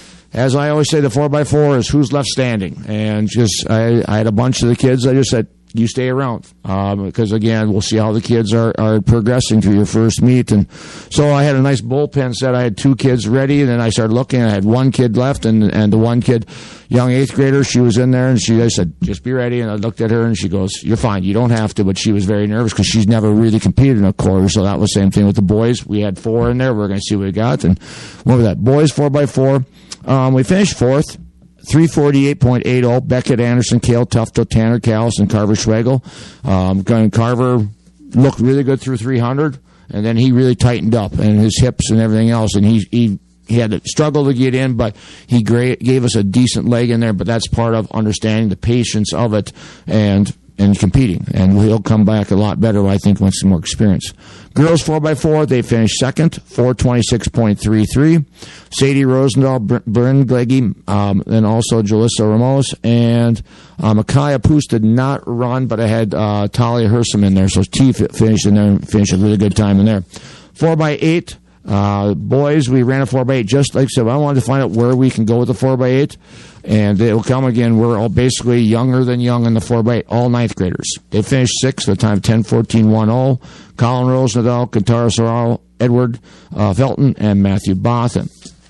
as I always say, the four by four is who's left standing. And just, I, I had a bunch of the kids, I just said, you stay around. Um, because again, we'll see how the kids are, are progressing through your first meet. And so I had a nice bullpen set. I had two kids ready, and then I started looking. I had one kid left, and, and the one kid, young eighth grader, she was in there, and she I said, just be ready. And I looked at her, and she goes, you're fine. You don't have to. But she was very nervous because she's never really competed in a quarter. So that was the same thing with the boys. We had four in there. We're going to see what we got. And what was that? Boys, four by four. Um, we finished fourth. three forty-eight point eight oh, Beckett Anderson, Cale Tufto, Tanner Callis, and Carver Schwegel. Um, Carver looked really good through three hundred, and then he really tightened up, and his hips and everything else, and he he, he had to struggle to get in, but he gra- gave us a decent leg in there, but that's part of understanding the patience of it and and competing, and he'll come back a lot better, I think, with some more experience. Girls four by four, they finished second, four twenty-six point three three. Sadie Rosendahl, Bryn Gleggy, um, and also Julissa Ramos, and uh, Micaiah Poos did not run, but I had uh, Talia Hersom in there, so T finished in there and finished a really good time in there. four by eight, uh, boys, we ran a four by eight, just like I said, I wanted to find out where we can go with the four by eight. And it will come again. We're all basically younger than young in the four by eight, all ninth graders. They finished sixth at a time ten fourteen one oh. Colin Rosendahl, Kantara Sorrell, Edward uh, Felton, and Matthew Bothan.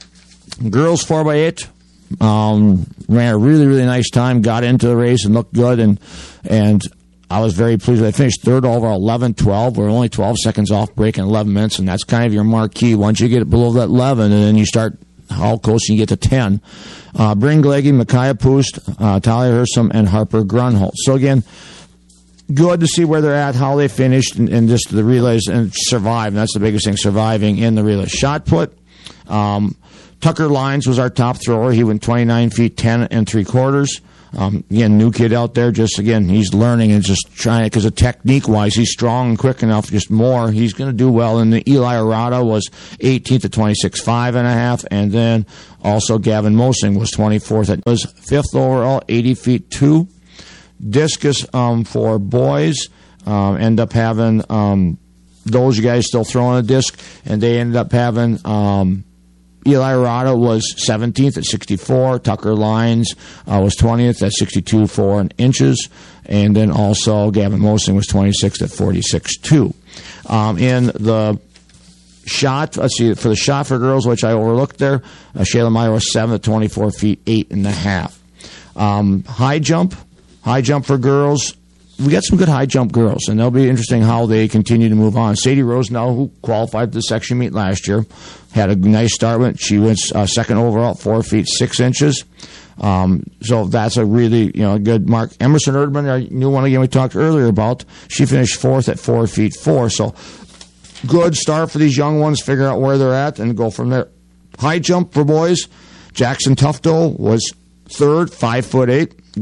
Girls four by eight um, ran a really, really nice time, got into the race and looked good. And and I was very pleased. I finished third overall, eleven twelve. We're only twelve seconds off breaking eleven minutes, and that's kind of your marquee. Once you get it below that eleven, and then you start how close you get to ten. Uh, Bryn Gleggy, Micaiah Poost, uh, Talia Hersom, and Harper Grunholz. So again, good to see where they're at, how they finished, and, and just the relays and survive. That's the biggest thing, surviving in the relay. Shot put, um, Tucker Lyons was our top thrower. He went twenty-nine feet ten and three quarters. Um, again, new kid out there. Just again, he's learning and just trying because of technique wise, he's strong and quick enough. Just more, he's going to do well. And the Eli Arata was eighteenth at twenty-six five and a half, and then also Gavin Mosing was twenty-fourth. It was fifth overall, eighty feet two. Discus um, for boys um, end up having um, those guys still throwing a disc, and they ended up having. Um, Eli Arata was seventeenth at sixty-four. Tucker Lyons uh, was twentieth at sixty-two four inches. And then also Gavin Mosing was twenty-sixth at forty-six two. Um, in the shot, let's see, for the shot for girls, which I overlooked there, uh, Shayla Meyer was seventh at twenty-four feet, eight and a half. Um, high jump, high jump for girls. We got some good high jump girls, and it'll be interesting how they continue to move on. Sadie Rosendahl, who qualified for the section meet last year, had a nice start. She went uh, second overall, four feet six inches. Um, so that's a really you know good mark. Emerson Erdman, our new one again we talked earlier about, she finished fourth at four feet four. So good start for these young ones. Figure out where they're at and go from there. High jump for boys. Jackson Tufto was third, five foot eight. Again.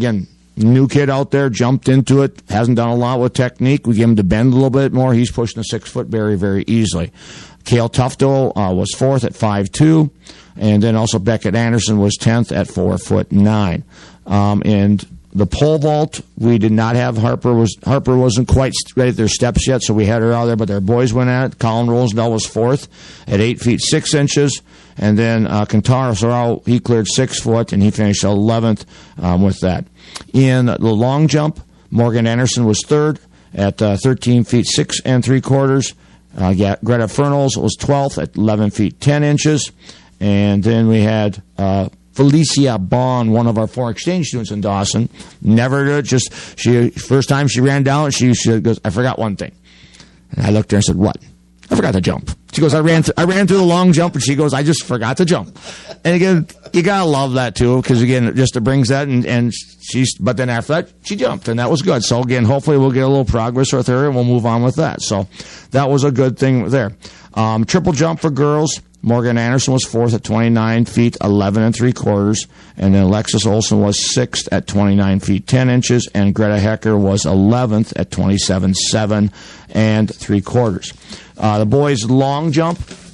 new kid out there, jumped into it, hasn't done a lot with technique. We gave him to bend a little bit more. He's pushing a six-foot very, very easily. Cale Tufto uh, was fourth at five two, and then also Beckett Anderson was tenth at four foot nine. Um, and the pole vault, we did not have Harper. Was Harper wasn't quite ready at their steps yet, so we had her out there, but their boys went at it. Colin Rosendale was fourth at eight feet six inches. And then uh, Kentaro Sorrell, he cleared six foot, and he finished eleventh um, with that. In the long jump, Morgan Anderson was third at uh, thirteen feet six and three quarters. Uh, Greta Fernals was twelfth at eleven feet ten inches. And then we had uh, Felicia Bond, one of our foreign exchange students in Dawson. Never did it. Just she first time she ran down, she, she goes, I forgot one thing. And I looked at her and said, what? I forgot to jump. She goes, I ran th- I ran through the long jump, and she goes, I just forgot to jump. And again, you gotta love that too, because again, it just it brings that, and, and she's. But then after that, she jumped, and that was good. So again, hopefully we'll get a little progress with her, and we'll move on with that. So that was a good thing there. Um, triple jump for girls. Morgan Anderson was fourth at twenty-nine feet, eleven and three quarters. And then Alexis Olsen was sixth at twenty-nine feet, ten inches. And Greta Hecker was eleventh at twenty-seven, seven and three quarters. Uh, the boys' long jump,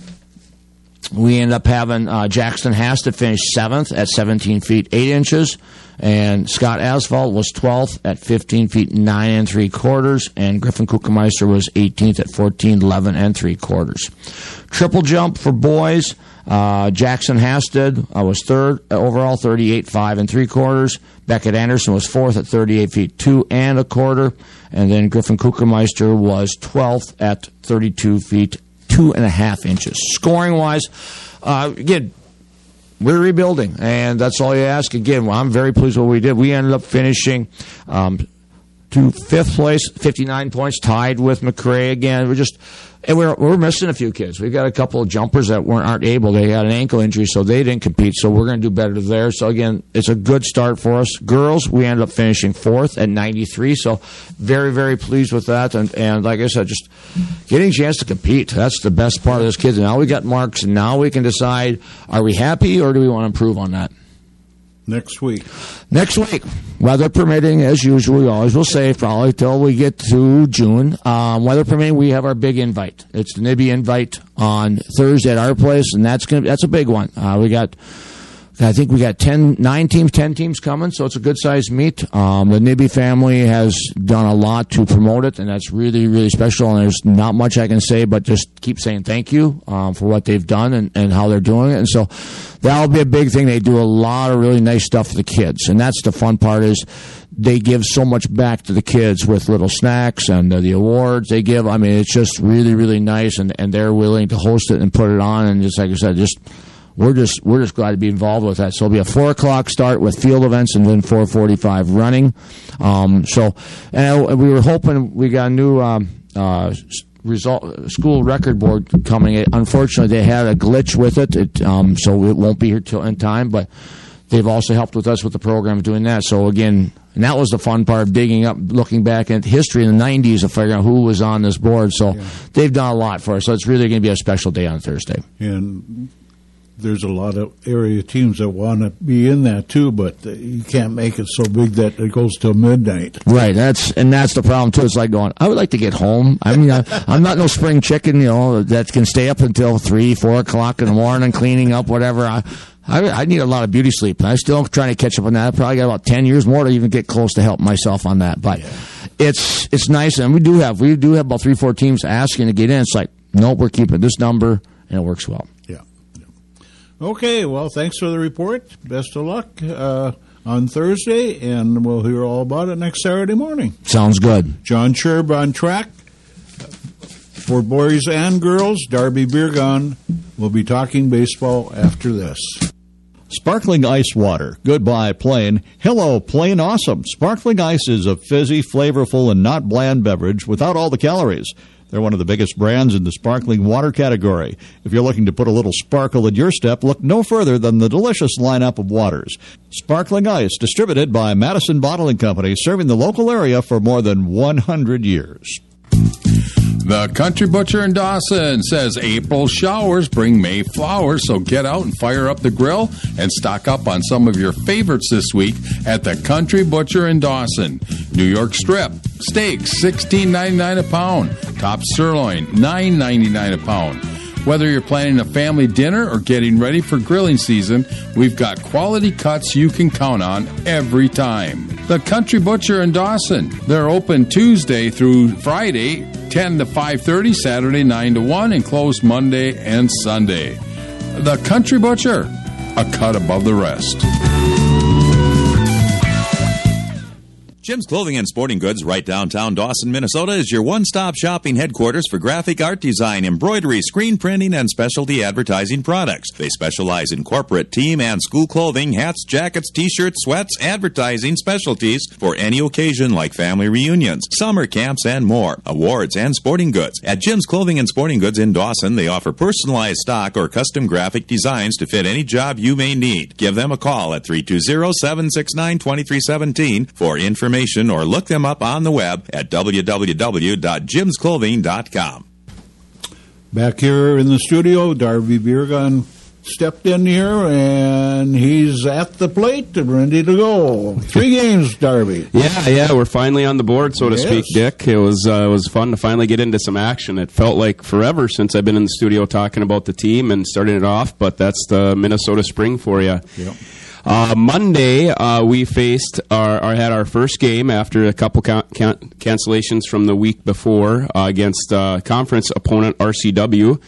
we ended up having uh, Jackson Hasta finish seventh at seventeen feet, eight inches. And Scott Asphalt was twelfth at fifteen feet, nine and three quarters. And Griffin Kuchenmeister was eighteenth at fourteen, eleven and three quarters. Triple jump for boys, uh, Jackson Hasted uh, was third overall, thirty-eight, five and three quarters. Beckett Anderson was fourth at thirty-eight feet, two and a quarter. And then Griffin Kuchenmeister was twelfth at thirty-two feet, two and a half inches. Scoring-wise, uh, again, we're rebuilding, and that's all you ask. Again, well, I'm very pleased with what we did. We ended up finishing um, to fifth place, fifty-nine points, tied with McRae again. We're just, and we're we're missing a few kids. We've got a couple of jumpers that weren't aren't able. They had an ankle injury, so they didn't compete. So we're going to do better there. So again, it's a good start for us. Girls, we ended up finishing fourth at ninety-three. So very very pleased with that. And and like I said, just getting a chance to compete. That's the best part of this kids. And now we got marks, and now we can decide: are we happy or do we want to improve on that? Next week. Next week, weather permitting, as usual, we always will say probably till we get to June. Um, weather permitting, we have our big invite. It's the Nibby invite on Thursday at our place, and that's gonna that's a big one. Uh, we got, I think we got ten, nine teams, ten teams coming, so it's a good sized meet. Um, the Nibby family has done a lot to promote it, and that's really, really special. And there's not much I can say, but just keep saying thank you um, for what they've done and, and how they're doing it. And so that'll be a big thing. They do a lot of really nice stuff for the kids, and that's the fun part is they give so much back to the kids with little snacks and uh, the awards they give. I mean, it's just really, really nice, and, and they're willing to host it and put it on. And just like I said, just we're just we're just glad to be involved with that. So it'll be a four o'clock start with field events, and then four forty-five running. Um, so and we were hoping we got a new um, uh, result school record board coming. Unfortunately, they had a glitch with it, it um, so it won't be here till in time. But they've also helped with us with the program doing that. So again, and that was the fun part of digging up, looking back at history in the nineties of figuring out who was on this board. So yeah. They've done a lot for us. So it's really going to be a special day on Thursday. And there's a lot of area teams that want to be in that too, but you can't make it so big that it goes till midnight. Right. That's and that's the problem too. It's like going, I would like to get home. I mean, I, I'm not no spring chicken, you know, that can stay up until three, four o'clock in the morning, cleaning up, whatever. I, I, I need a lot of beauty sleep. I'm still trying to catch up on that. I probably got about ten years more to even get close to help myself on that. But yeah. it's it's nice, and we do have we do have about three, four teams asking to get in. It's like, nope, we're keeping this number, and it works well. Yeah. Okay, well, thanks for the report. Best of luck uh, on Thursday, and we'll hear all about it next Saturday morning. Sounds good. John Sherb on track for boys and girls. Darby Beergon will be talking baseball after this. Sparkling ice water. Goodbye, plain. Hello, plain awesome. Sparkling ice is a fizzy, flavorful, and not bland beverage without all the calories. They're one of the biggest brands in the sparkling water category. If you're looking to put a little sparkle in your step, look no further than the delicious lineup of waters. Sparkling Ice, distributed by Madison Bottling Company, serving the local area for more than one hundred years. The Country Butcher in Dawson says April showers bring May flowers, so get out and fire up the grill and stock up on some of your favorites this week at the Country Butcher in Dawson. New York strip, steaks sixteen ninety-nine a pound, top sirloin nine ninety-nine a pound. Whether you're planning a family dinner or getting ready for grilling season, we've got quality cuts you can count on every time. The Country Butcher in Dawson. They're open Tuesday through Friday, ten to five thirty, Saturday nine to one, and closed Monday and Sunday. The Country Butcher, a cut above the rest. Jim's Clothing and Sporting Goods, right downtown Dawson, Minnesota, is your one-stop shopping headquarters for graphic art design, embroidery, screen printing, and specialty advertising products. They specialize in corporate, team, and school clothing, hats, jackets, t-shirts, sweats, advertising specialties for any occasion like family reunions, summer camps, and more. Awards and sporting goods. At Jim's Clothing and Sporting Goods in Dawson, they offer personalized stock or custom graphic designs to fit any job you may need. Give them a call at three two zero, seven six nine, two three one seven for information, or look them up on the web at w w w dot jims clothing dot com. Back here in the studio, Darby Biergan stepped in here, and he's at the plate and ready to go. Three games, Darby. Yeah, yeah, we're finally on the board, so to Yes. speak, Dick. It was uh, it was fun to finally get into some action. It felt like forever since I've been in the studio talking about the team and starting it off, but that's the Minnesota spring for you. Yep. Uh, Monday, uh, we faced our, our had our first game after a couple can- can- cancellations from the week before uh, against uh, conference opponent R C W.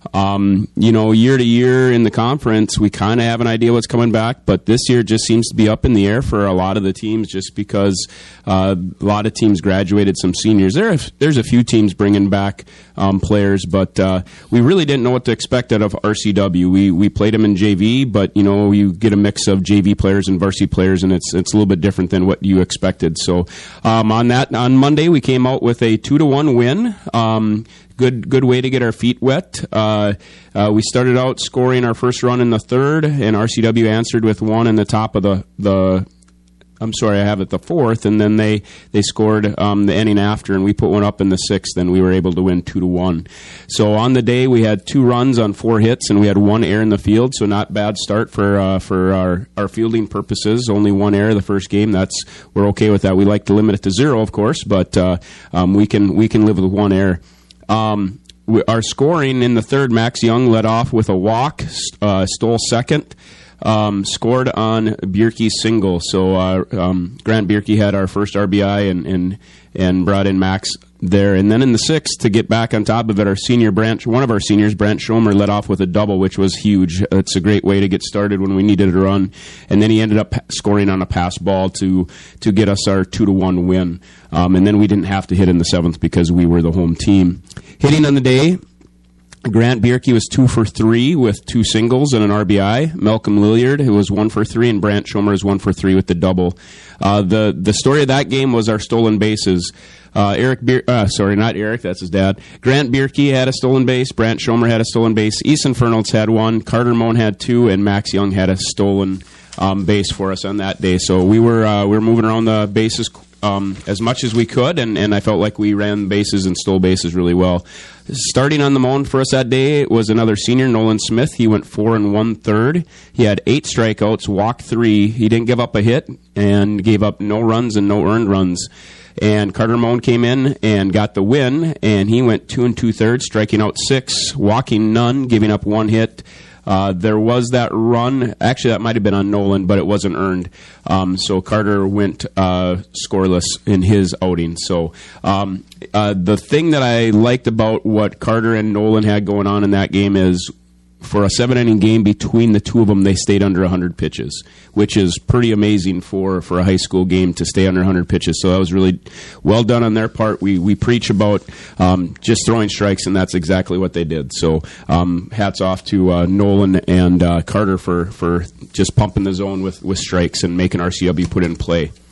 Um, you know, year to year in the conference, we kind of have an idea what's coming back, but this year just seems to be up in the air for a lot of the teams just because uh, a lot of teams graduated some seniors. There, are, there's a few teams bringing back um, players, but uh, we really didn't know what to expect out of R C W. We we played them in J V, but, you know, you get a mix of J V players and varsity players, and it's it's a little bit different than what you expected. So um, on that, on Monday, we came out with a two to one win. Um, Good, good way to get our feet wet. Uh, uh, we started out scoring our first run in the third, and R C W answered with one in the top of the the. I'm sorry, I have it the fourth, and then they they scored um, the inning after, and we put one up in the sixth, and we were able to win two to one. So on the day, we had two runs on four hits, and we had one error in the field. So not bad start for uh, for our, our fielding purposes. Only one error the first game. That's we're okay with that. We like to limit it to zero, of course, but uh, um, we can we can live with one error. Um, we, our scoring in the third, Max Young led off with a walk, uh, stole second, um, scored on Bierke's single. So uh, um, Grant Bierke had our first R B I and, and and brought in Max there. And then in the sixth, to get back on top of it, our senior branch, one of our seniors, Brent Schomer, led off with a double, which was huge. It's a great way to get started when we needed a run. And then he ended up scoring on a pass ball to to get us our two to one win. Um, and then we didn't have to hit in the seventh because we were the home team. Hitting on the day, Grant Bierke was two for three with two singles and an R B I. Malcolm Lilliard, who was one for three, and Brant Schomer was one for three with the double. Uh, the the story of that game was our stolen bases. Uh, Eric, Bier- uh, sorry, not Eric, that's his dad. Grant Bierke had a stolen base. Brant Schomer had a stolen base. Easton Fernolds had one. Carter Moan had two, and Max Young had a stolen um, base for us on that day. So we were uh, we were moving around the bases um, as much as we could, and, and I felt like we ran bases and stole bases really well. Starting on the mound for us that day was another senior, Nolan Smith. He went four and one third. He had eight strikeouts, walked three. He didn't give up a hit and gave up no runs and no earned runs. And Carter Moan came in and got the win, and he went two and two thirds, striking out six, walking none, giving up one hit. Uh, there was that run. Actually, that might have been on Nolan, but it wasn't earned. Um, so Carter went uh, scoreless in his outing. So um, uh, the thing that I liked about what Carter and Nolan had going on in that game is, for a seven-inning game between the two of them, they stayed under one hundred pitches, which is pretty amazing for, for a high school game to stay under one hundred pitches. So that was really well done on their part. We we preach about um, just throwing strikes, and that's exactly what they did. So um, hats off to uh, Nolan and uh, Carter for, for just pumping the zone with, with strikes and making R C W put in play.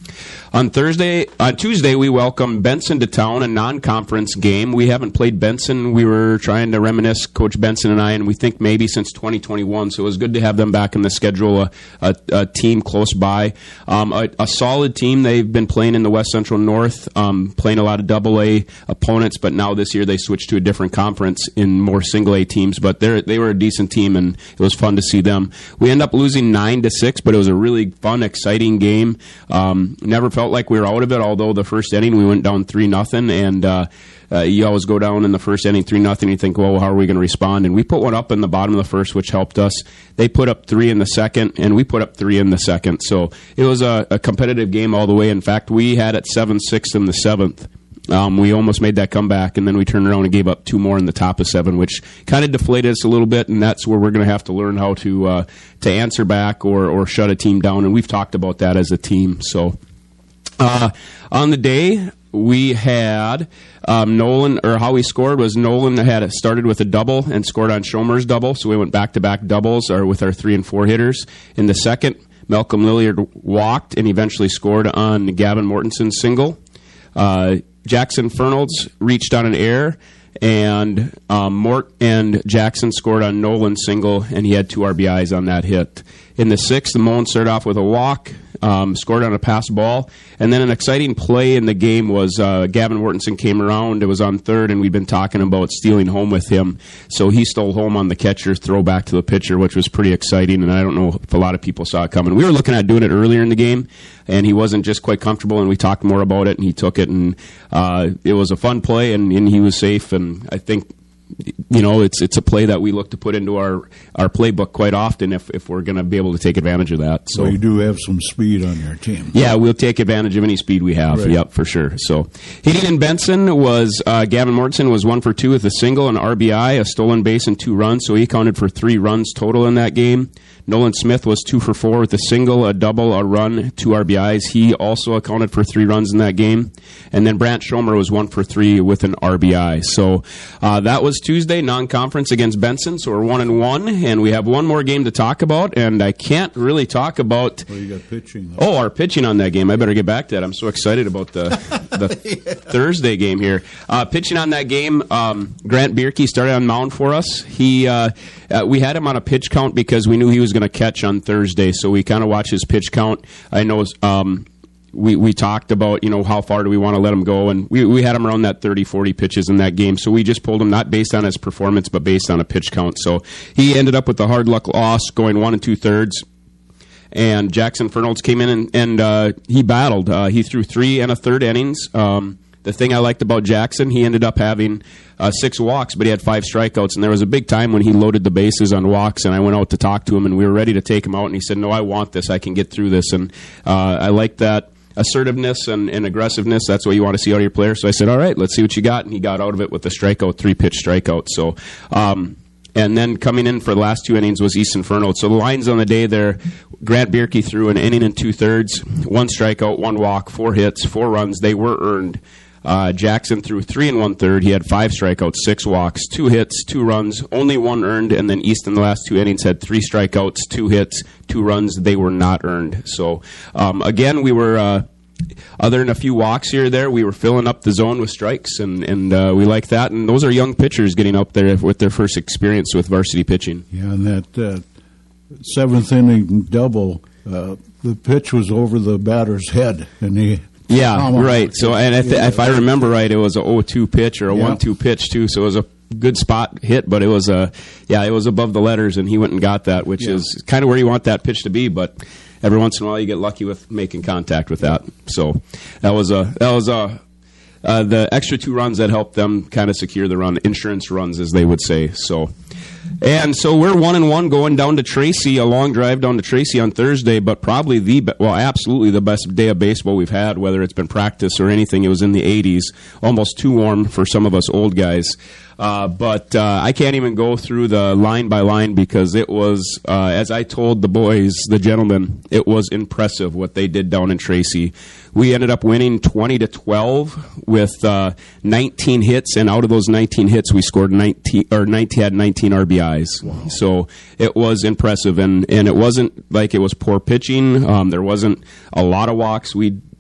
On Thursday, on Tuesday, we welcomed Benson to town, a non-conference game. We haven't played Benson. We were trying to reminisce, Coach Benson and I, and we think maybe since twenty twenty-one. So it was good to have them back in the schedule, a, a, a team close by. Um, a, a solid team. They've been playing in the West Central North, um, playing a lot of double A opponents, but now this year they switched to a different conference in more single A teams. But they they were a decent team, and it was fun to see them. We ended up losing nine to six, but it was a really fun, exciting game. Um, never felt like we were out of it, although the first inning we went down three nothing, and uh, uh, you always go down in the first inning three nothing. You think, well, how are we going to respond? And we put one up in the bottom of the first, which helped us. They put up three in the second, and we put up three in the second. So it was a, a competitive game all the way. In fact, we had it seven six in the seventh. Um, we almost made that comeback, and then we turned around and gave up two more in the top of seven, which kind of deflated us a little bit, and that's where we're going to have to learn how to uh, to answer back or, or shut a team down, and we've talked about that as a team. So uh, on the day, we had um, Nolan, or how we scored was Nolan had started with a double and scored on Schomer's double, so we went back-to-back doubles or with our three and four hitters. In the second, Malcolm Lilliard walked and eventually scored on Gavin Mortensen's single. Uh, Jackson Fernolds reached on an error, and um, Mort and Jackson scored on Nolan's single, and he had two R B Is on that hit. In the sixth, the Mullen started off with a walk, um, scored on a pass ball, and then an exciting play in the game was uh, Gavin Mortensen came around. It was on third, and we'd been talking about stealing home with him, so he stole home on the catcher's throw back to the pitcher, which was pretty exciting, and I don't know if a lot of people saw it coming. We were looking at doing it earlier in the game, and he wasn't just quite comfortable, and we talked more about it, and he took it, and uh, it was a fun play, and, and he was safe, and I think, you know, it's it's a play that we look to put into our, our playbook quite often if, if we're going to be able to take advantage of that. So well, you do have some speed on your team. Yeah, we'll take advantage of any speed we have. Right. Yep, for sure. So hitting in Benson was uh, Gavin Mortensen was one for two with a single, an R B I, a stolen base, and two runs. So he accounted for three runs total in that game. Nolan Smith was two for four with a single, a double, a run, two R B Is. He also accounted for three runs in that game. And then Brant Schomer was one for three with an R B I. So uh, that was Tuesday, non-conference against Benson. So we're one and one, and we have one more game to talk about. And I can't really talk about. Well, you got pitching. Though. Oh, our pitching on that game. I better get back to that. I'm so excited about the the yeah. Thursday game here. Uh, pitching on that game, um, Grant Bierke started on mound for us. He uh, uh, we had him on a pitch count because we knew he was going to catch on Thursday, so we kind of watched his pitch count. I know um, we we talked about, you know, how far do we want to let him go, and we, we had him around that thirty, forty pitches in that game, so we just pulled him not based on his performance, but based on a pitch count. So he ended up with a hard luck loss, going one and two-thirds, and Jackson Fernolds came in and, and uh, he battled. Uh, he threw three and a third innings. Um, The thing I liked about Jackson, he ended up having uh, six walks, but he had five strikeouts. And there was a big time when he loaded the bases on walks, and I went out to talk to him, and we were ready to take him out. And he said, no, I want this. I can get through this. And uh, I like that assertiveness and, and aggressiveness. That's what you want to see out of your player. So I said, all right, let's see what you got. And he got out of it with a strikeout, three-pitch strikeout. So, um, and then coming in for the last two innings was Easton Fernolds. So the lines on the day there, Grant Bierke threw an inning and two-thirds, one strikeout, one walk, four hits, four runs. They were earned. Uh, Jackson threw three and one-third. He had five strikeouts, six walks, two hits, two runs, only one earned. And then Easton, the last two innings, had three strikeouts, two hits, two runs. They were not earned. So, um, again, we were, uh, other than a few walks here or there, we were filling up the zone with strikes, and, and uh, we like that. And those are young pitchers getting up there with their first experience with varsity pitching. Yeah, and that uh, seventh inning double, uh, the pitch was over the batter's head, and he... Yeah, right. So, and if, if I remember right, it was a oh two pitch or a one two pitch too. So it was a good spot hit, but it was a yeah, it was above the letters, and he went and got that, which yeah. is kind of where you want that pitch to be. But every once in a while, you get lucky with making contact with that. So that was a that was a uh, the extra two runs that helped them kind of secure the run, insurance runs, as they would say. So. And so we're one and one going down to Tracy, a long drive down to Tracy on Thursday, but probably the, be- well, absolutely the best day of baseball we've had, whether it's been practice or anything. It was in the eighties, almost too warm for some of us old guys. Uh, but uh, I can't even go through the line by line because it was, uh, as I told the boys, the gentlemen, it was impressive what they did down in Tracy. We ended up winning twenty to twelve with uh, nineteen hits, and out of those nineteen hits, we scored nineteen or nineteen had nineteen R B Is. Wow. So it was impressive, and and it wasn't like it was poor pitching. Um, there wasn't a lot of walks. We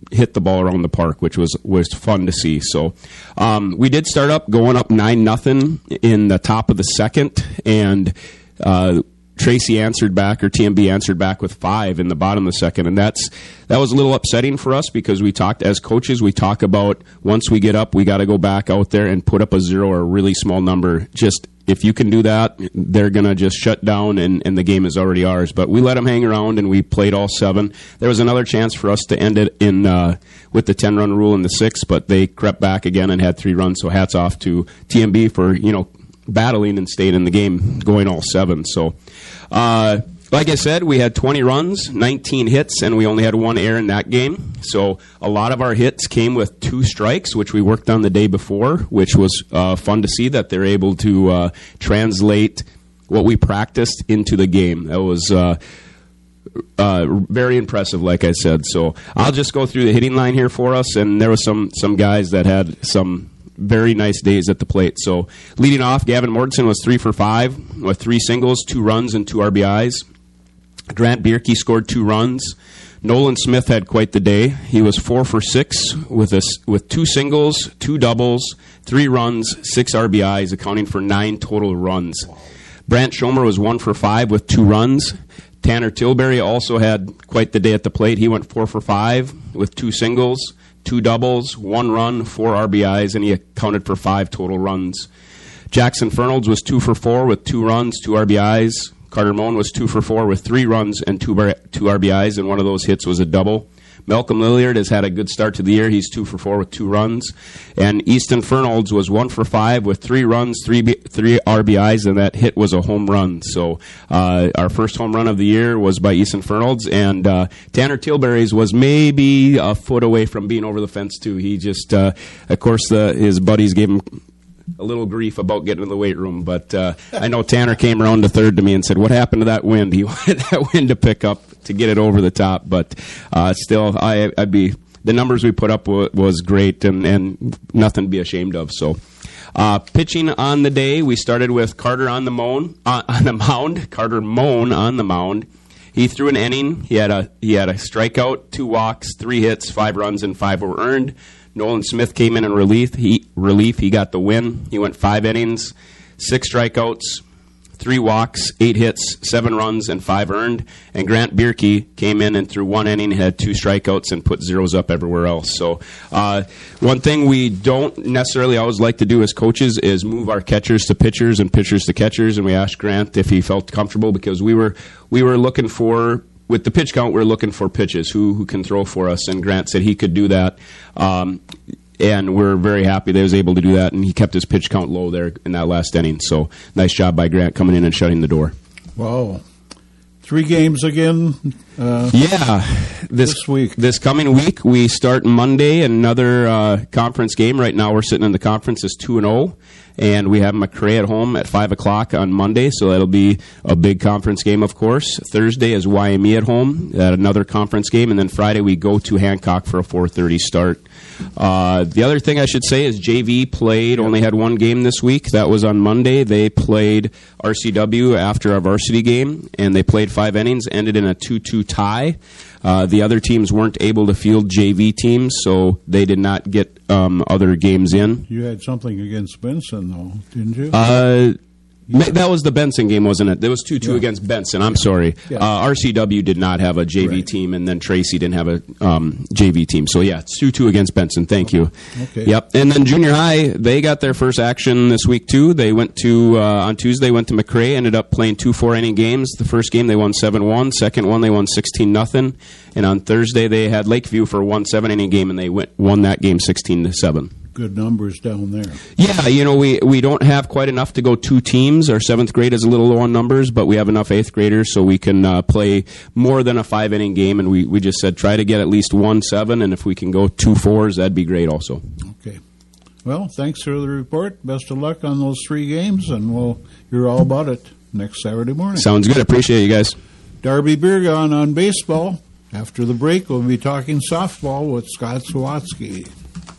hit the ball around the park, which was was fun to see. So um, we did start up going up nine nothing in the top of the second, and uh, Tracy answered back, or T M B answered back with five in the bottom of the second, and that's that was a little upsetting for us because we talked as coaches. We talk about once we get up, we got to go back out there and put up a zero or a really small number. Just if you can do that, they're gonna just shut down, and, and the game is already ours. But we let them hang around, and we played all seven. There was another chance for us to end it in uh, with the ten run rule in the sixth, but they crept back again and had three runs. So hats off to T M B for you know. battling and staying in the game, going all seven. So, uh, like I said, we had twenty runs, nineteen hits, and we only had one error in that game. So a lot of our hits came with two strikes, which we worked on the day before, which was uh, fun to see that they're able to uh, translate what we practiced into the game. That was uh, uh, very impressive, like I said. So I'll just go through the hitting line here for us, and there was some some guys that had some very nice days at the plate. So leading off, Gavin Mortensen was three for five with three singles, two runs, and two R B Is. Grant Bierke scored two runs. Nolan Smith had quite the day. He was four for six with a, with two singles, two doubles, three runs, six R B Is, accounting for nine total runs. Brant Schomer was one for five with two runs. Tanner Tilbury also had quite the day at the plate. He went four for five with two singles, two doubles, one run, four R B Is, and he accounted for five total runs. Jackson Fernalds was two for four with two runs, two R B Is. Carter Moen was two for four with three runs and two, bar- two R B Is, and one of those hits was a double. Malcolm Lilliard has had a good start to the year. He's two for four with two runs. And Easton Fernalds was one for five with three runs, three B- three R B Is, and that hit was a home run. So uh, our first home run of the year was by Easton Fernalds, and uh, Tanner Tilbury's was maybe a foot away from being over the fence too. He just, uh, of course, the, his buddies gave him a little grief about getting in the weight room, but uh, I know Tanner came around to third to me and said, "What happened to that wind?" He wanted that wind to pick up to get it over the top, but uh, still, I, I'd be the numbers we put up w- was great and, and nothing to be ashamed of. So, uh, pitching on the day, we started with Carter on the mound. Uh, on the mound, Carter Moen on the mound. He threw an inning. He had a he had a strikeout, two walks, three hits, five runs, and five were earned. Nolan Smith came in in relief. He relief. He got the win. He went five innings, six strikeouts, three walks, eight hits, seven runs, and five earned. And Grant Bierke came in and threw one inning, had two strikeouts, and put zeros up everywhere else. So uh, one thing we don't necessarily always like to do as coaches is move our catchers to pitchers and pitchers to catchers. And we asked Grant if he felt comfortable because we were we were looking for. With the pitch count, we're looking for pitches, who who can throw for us, and Grant said he could do that, um, and we're very happy that he was able to do that, and he kept his pitch count low there in that last inning. So nice job by Grant coming in and shutting the door. Wow. Three games again uh, yeah, this, this week. This coming week, we start Monday, another uh, conference game. Right now we're sitting in the conference as two and oh. And we have McRae at home at five o'clock on Monday, so that'll be a big conference game, of course. Thursday is Y M E at home at another conference game, and then Friday we go to Hancock for a four thirty start. Uh, the other thing I should say is J V played, only had one game this week. That was on Monday. They played R C W after our varsity game, and they played five innings, ended in a two two tie. Uh, the other teams weren't able to field J V teams, so they did not get um, other games in. You had something against Benson, though, didn't you? Uh, yeah. That was the Benson game, wasn't it? There was two two yeah. against Benson. I'm sorry. Yeah. Uh, R C W did not have a J V right. team, and then Tracy didn't have a um, J V team. So, yeah, it's two two against Benson. Thank you. Okay. Yep. And then junior high, they got their first action this week, too. They went to, uh, on Tuesday, went to McRae, ended up playing two four-inning games. The first game, they won seven one. Second one, they won sixteen nothing. And on Thursday, they had Lakeview for one seven-inning game, and they went won that game sixteen to seven. Good numbers down there. Yeah, you know, we, we don't have quite enough to go two teams. Our seventh grade is a little low on numbers, but we have enough eighth graders so we can uh, play more than a five-inning game. And we, we just said try to get at least one seven, and if we can go two fours, that'd be great also. Okay. Well, thanks for the report. Best of luck on those three games, and we'll hear all about it next Saturday morning. Sounds good. Appreciate you guys. Darby Birgon on baseball. After the break, we'll be talking softball with Scott Sawatsky.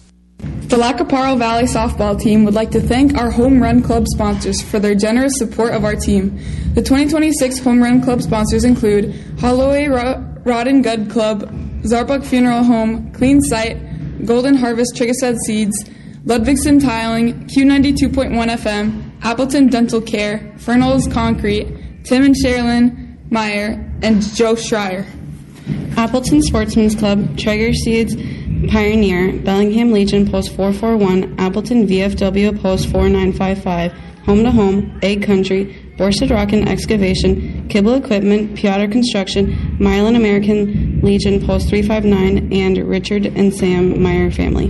The Lacaparo Valley softball team would like to thank our Home Run Club sponsors for their generous support of our team. The twenty twenty-six Home Run Club sponsors include Holloway Rod and Gun Club, Zarbuck Funeral Home, Clean Sight, Golden Harvest Chickasaw Seeds, Ludwigson Tiling, Q ninety-two point one F M, Appleton Dental Care, Fernals Concrete, Tim and Sherilyn Meyer, and Joe Schreier. Appleton Sportsman's Club, Traeger Seeds, Pioneer, Bellingham Legion Post four forty-one, Appleton V F W Post four nine five five, Home to Home, Egg Country, Borsted Rock and Excavation, Kibble Equipment, Piotr Construction, Milan American Legion Post three five nine, and Richard and Sam Meyer Family.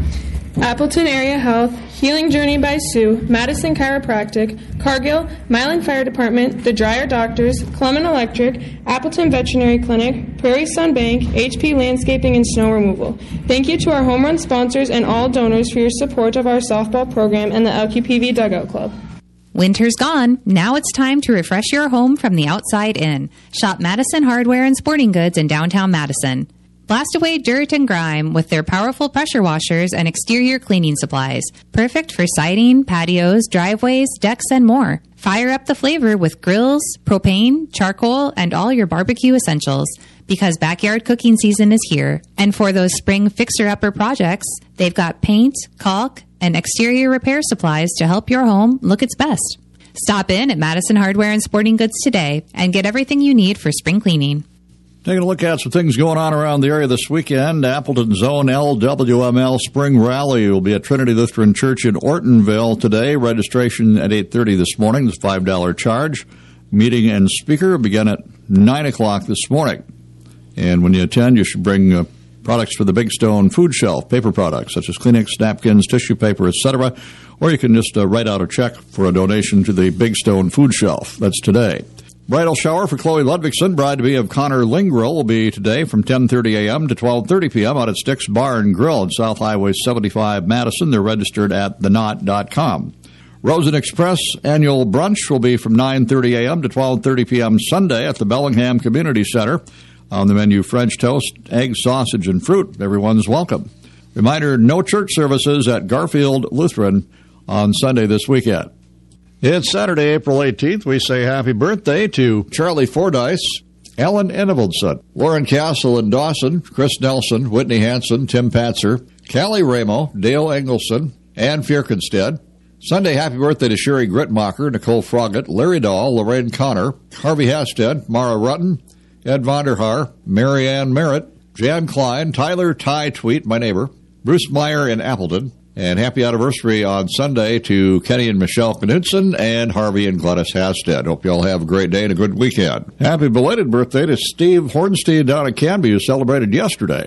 Appleton Area Health, Healing Journey by Sue, Madison Chiropractic, Cargill, Milan Fire Department, The Dryer Doctors, Clement Electric, Appleton Veterinary Clinic, Prairie Sun Bank, H P Landscaping and Snow Removal. Thank you to our home run sponsors and all donors for your support of our softball program and the L Q P V Dugout Club. Winter's gone. Now it's time to refresh your home from the outside in. Shop Madison Hardware and Sporting Goods in downtown Madison. Blast away dirt and grime with their powerful pressure washers and exterior cleaning supplies. Perfect for siding, patios, driveways, decks, and more. Fire up the flavor with grills, propane, charcoal, and all your barbecue essentials. Because backyard cooking season is here. And for those spring fixer-upper projects, they've got paint, caulk, and exterior repair supplies to help your home look its best. Stop in at Madison Hardware and Sporting Goods today and get everything you need for spring cleaning. Taking a look at some things going on around the area this weekend. Appleton's own L W M L Spring Rally will be at Trinity Lutheran Church in Ortonville today. Registration at eight thirty this morning. There's a five dollars charge. Meeting and speaker begin at nine o'clock this morning. And when you attend, you should bring uh, products for the Big Stone food shelf, paper products such as Kleenex, napkins, tissue paper, et cetera. Or you can just uh, write out a check for a donation to the Big Stone food shelf. That's today. Bridal shower for Chloe Ludwigson, bride-to-be of Connor Lingrill, will be today from ten thirty a.m. to twelve thirty p.m. out at Sticks Bar and Grill on South Highway seventy-five, Madison. They're registered at the knot dot com. Rosen Express annual brunch will be from nine thirty a.m. to twelve thirty p.m. Sunday at the Bellingham Community Center. On the menu, French toast, egg, sausage, and fruit. Everyone's welcome. Reminder, no church services at Garfield Lutheran on Sunday this weekend. It's Saturday, April eighteenth. We say happy birthday to Charlie Fordyce, Ellen Enevoldson, Lauren Castle in Dawson, Chris Nelson, Whitney Hansen, Tim Patzer, Callie Ramo, Dale Engelson, Ann Fierkenstead. Sunday, happy birthday to Sherry Gritmacher, Nicole Froggatt, Larry Dahl, Lorraine Connor, Harvey Hasted, Mara Rutten, Ed Vonderhaar, Mary Ann Merritt, Jan Klein, Tyler Ty Tweet, my neighbor, Bruce Meyer in Appleton. And happy anniversary on Sunday to Kenny and Michelle Knudsen and Harvey and Gladys Hasted. Hope you all have a great day and a good weekend. Happy belated birthday to Steve Hornstein down in Canby, who celebrated yesterday.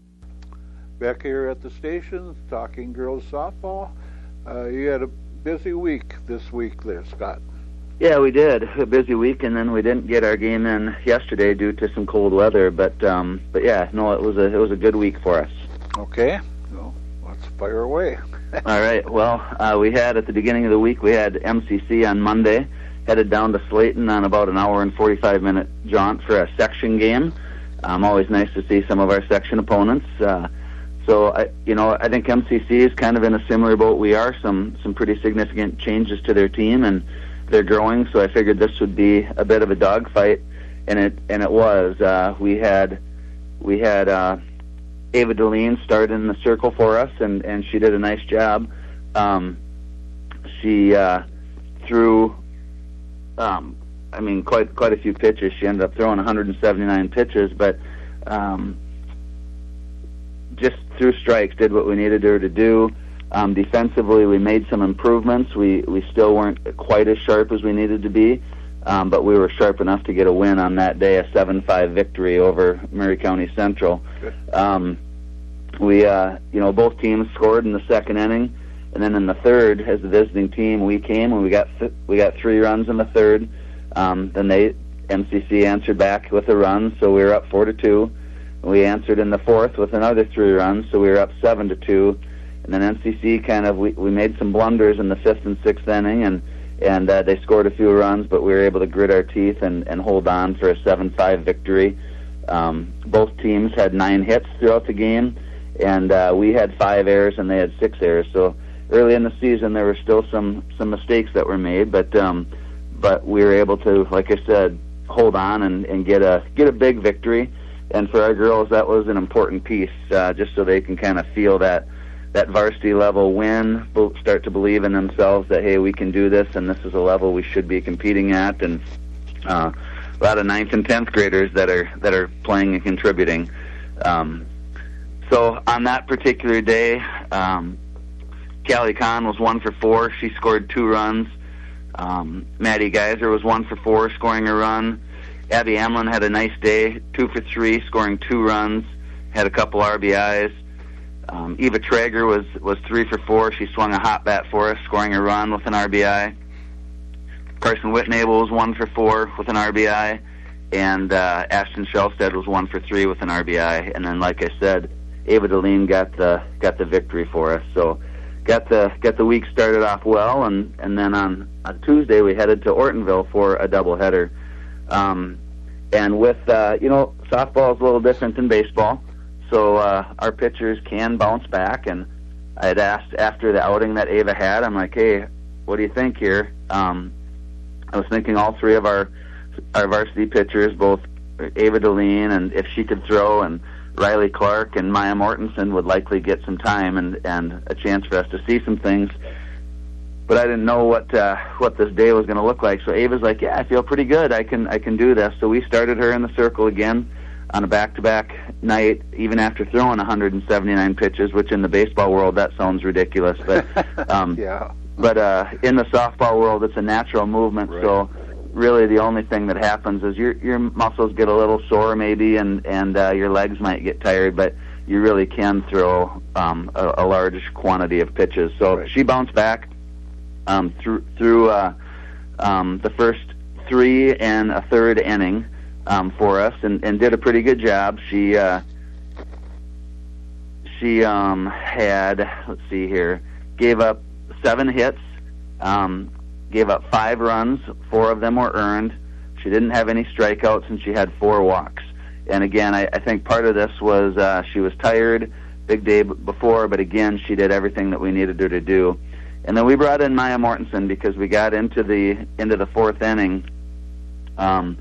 Back here at the station, talking girls softball. Uh, you had a busy week this week there, Scott. Yeah, we did. A busy week, and then we didn't get our game in yesterday due to some cold weather. But um, but yeah, no, it was a it was a good week for us. Okay. Fire away. All right. Well, uh, we had at the beginning of the week, we had M C C on Monday, headed down to Slayton on about an hour and forty-five minute jaunt for a section game. Um, always nice to see some of our section opponents. Uh, so, I, you know, I think M C C is kind of in a similar boat we are, some, some pretty significant changes to their team, and they're growing, so I figured this would be a bit of a dogfight, and it, and it was. Uh, we had, we had, uh, Ava Deline started in the circle for us, and, and she did a nice job. Um, she uh, threw, um, I mean, quite quite a few pitches. She ended up throwing one hundred seventy-nine pitches, but um, just threw strikes, did what we needed her to do. Um, defensively, we made some improvements. We, we still weren't quite as sharp as we needed to be, um, but we were sharp enough to get a win on that day, a seven five victory over Murray County Central. Um, we, uh, you know, both teams scored in the second inning, and then in the third, as the visiting team, we came and we got th- we got three runs in the third. Um, then they M C C answered back with a run, so we were up four to two. We answered in the fourth with another three runs, so we were up seven to two. And then M C C kind of we, we made some blunders in the fifth and sixth inning, and and uh, they scored a few runs, but we were able to grit our teeth and, and hold on for a seven five victory. Um, both teams had nine hits throughout the game, and uh, we had five errors and they had six errors. So early in the season, there were still some, some mistakes that were made, but um, but we were able to, like I said, hold on and, and get a get a big victory. and for our girls, that was an important piece, uh, just so they can kind of feel that that varsity level win, start to believe in themselves that, hey, we can do this, and this is a level we should be competing at. And uh, a lot of ninth and tenth graders that are that are playing and contributing. Um, so on that particular day, um, Callie Kahn was one for four. She scored two runs. Um, Maddie Geyser was one for four, scoring a run. Abby Amlin had a nice day, two for three, scoring two runs, had a couple R B Is. Um, Eva Traeger was, was three for four. She swung a hot bat for us, scoring a run with an R B I. Carson Whitnable was one for four with an R B I. And uh, Ashton Shelstead was one for three with an R B I. And then, like I said, Ava Deline got the got the victory for us. So got the got the week started off well. And, and then on, on Tuesday we headed to Ortonville for a doubleheader. Um, and with, uh, you know, softball is a little different than baseball. So uh, our pitchers can bounce back, and I had asked after the outing that Ava had, I'm like, hey, what do you think here? Um, I was thinking all three of our our varsity pitchers, both Ava Deline, and if she could throw, and Riley Clark and Maya Mortensen would likely get some time and, and a chance for us to see some things. But I didn't know what uh, what this day was going to look like. So Ava's like, yeah, I feel pretty good. I can I can do this. So we started her in the circle again on a back-to-back night, even after throwing one hundred seventy-nine pitches, which in the baseball world, that sounds ridiculous. But um, yeah. But uh, in the softball world, it's a natural movement. Right. So really the only thing that happens is your your muscles get a little sore maybe, and, and uh, your legs might get tired, but you really can throw um, a, a large quantity of pitches. So right. She bounced back um, through, through uh, um, the first three and a third inning. Um, for us, and, and did a pretty good job. She uh, she um, had, let's see here, gave up seven hits, um, gave up five runs, four of them were earned. She didn't have any strikeouts, and she had four walks. And again, I, I think part of this was uh, she was tired, big day b- before, but again, she did everything that we needed her to do. And then we brought in Maya Mortensen because we got into the into the fourth inning. Um,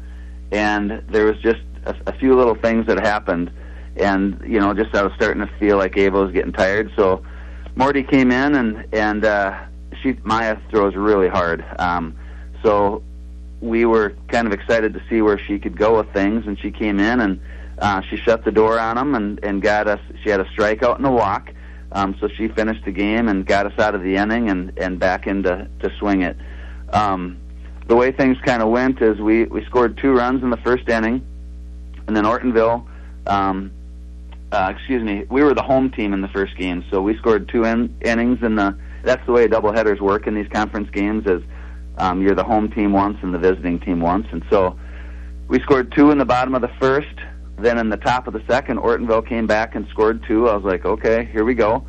And there was just a, a few little things that happened. And, you know, just I was starting to feel like Ava was getting tired. So Morty came in, and, and uh, she Maya throws really hard. Um, so we were kind of excited to see where she could go with things. And she came in, and uh, she shut the door on them and, and got us. She had a strikeout and a walk. Um, so she finished the game and got us out of the inning and, and back into to swing it. Um The way things kind of went is we, we scored two runs in the first inning, and then Ortonville, um, uh, excuse me, we were the home team in the first game, so we scored two in, innings in the. That's the way doubleheaders work in these conference games. Is um, you're the home team once and the visiting team once, and so we scored two in the bottom of the first. Then in the top of the second, Ortonville came back and scored two. I was like, okay, here we go.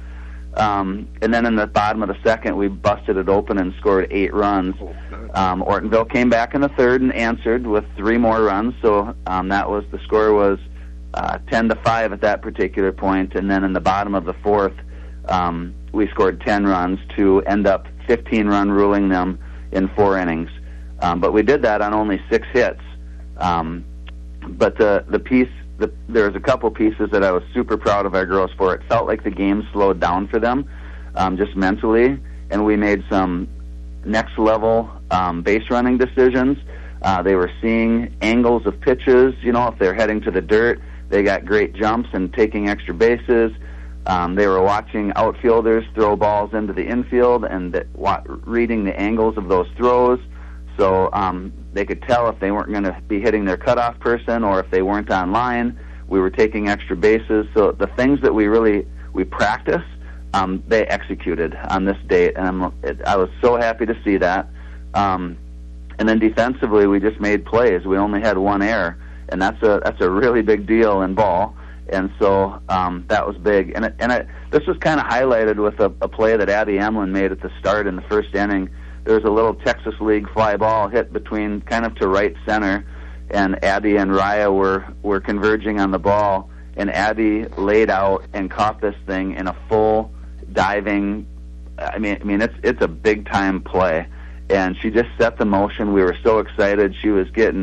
Um, and then in the bottom of the second, we busted it open and scored eight runs. Um, Ortonville came back in the third and answered with three more runs. So um, that was the score was uh, ten to five at that particular point. And then in the bottom of the fourth, um, we scored ten runs to end up fifteen run ruling them in four innings. Um, but we did that on only six hits. Um, but the the piece. The, there was a couple pieces that I was super proud of our girls for. It felt like the game slowed down for them, um, just mentally, and we made some next-level um, base running decisions. Uh, they were seeing angles of pitches. You know, if they're heading to the dirt, they got great jumps and taking extra bases. Um, they were watching outfielders throw balls into the infield and that, wa- reading the angles of those throws. So um, they could tell if they weren't going to be hitting their cutoff person or if they weren't on line. We were taking extra bases. So the things that we really we practice, um, they executed on this date, and I'm, it, I was so happy to see that. Um, and then defensively, we just made plays. We only had one error, and that's a that's a really big deal in ball. And so um, that was big. And it, and it, this was kind of highlighted with a, a play that Abby Emlin made at the start in the first inning. There was a little Texas League fly ball hit between kind of to right center, and Abby and Raya were, were converging on the ball, and Abby laid out and caught this thing in a full diving. I mean, I mean, it's it's a big time play, and she just set the motion. We were so excited. She was getting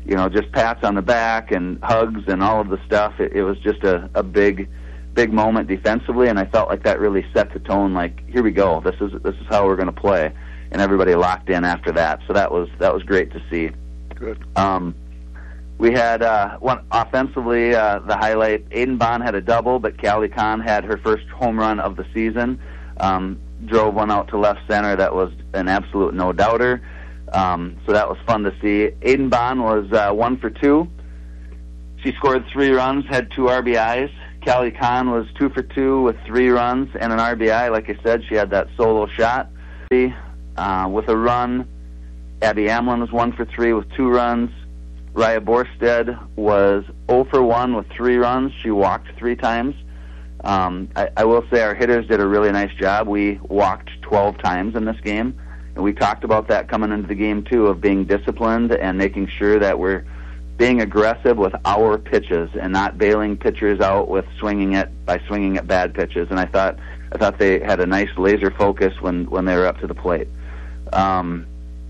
you know, just pats on the back and hugs and all of the stuff. It, it was just a, a big, big moment defensively, and I felt like that really set the tone. Like, here we go. This is this is how we're going to play, and everybody locked in after that. So that was that was great to see. Good. Um, we had uh, one offensively. Uh, the highlight: Aiden Bond had a double, but Callie Kahn had her first home run of the season. Um, drove one out to left center. That was an absolute no-doubter. Um, so that was fun to see. Aiden Bond was uh, one for two. She scored three runs, had two R B Is. Callie Kahn was two for two with three runs and an R B I. Like I said, she had that solo shot. Uh, with a run, Abby Amlin was one for three with two runs. Raya Borstead was zero for one with three runs. She walked three times. Um, I, I will say our hitters did a really nice job. We walked twelve times in this game, and we talked about that coming into the game, too, of being disciplined and making sure that we're being aggressive with our pitches and not bailing pitchers out with swinging it by swinging at bad pitches. And I thought I thought they had a nice laser focus when, when they were up to the plate. Um,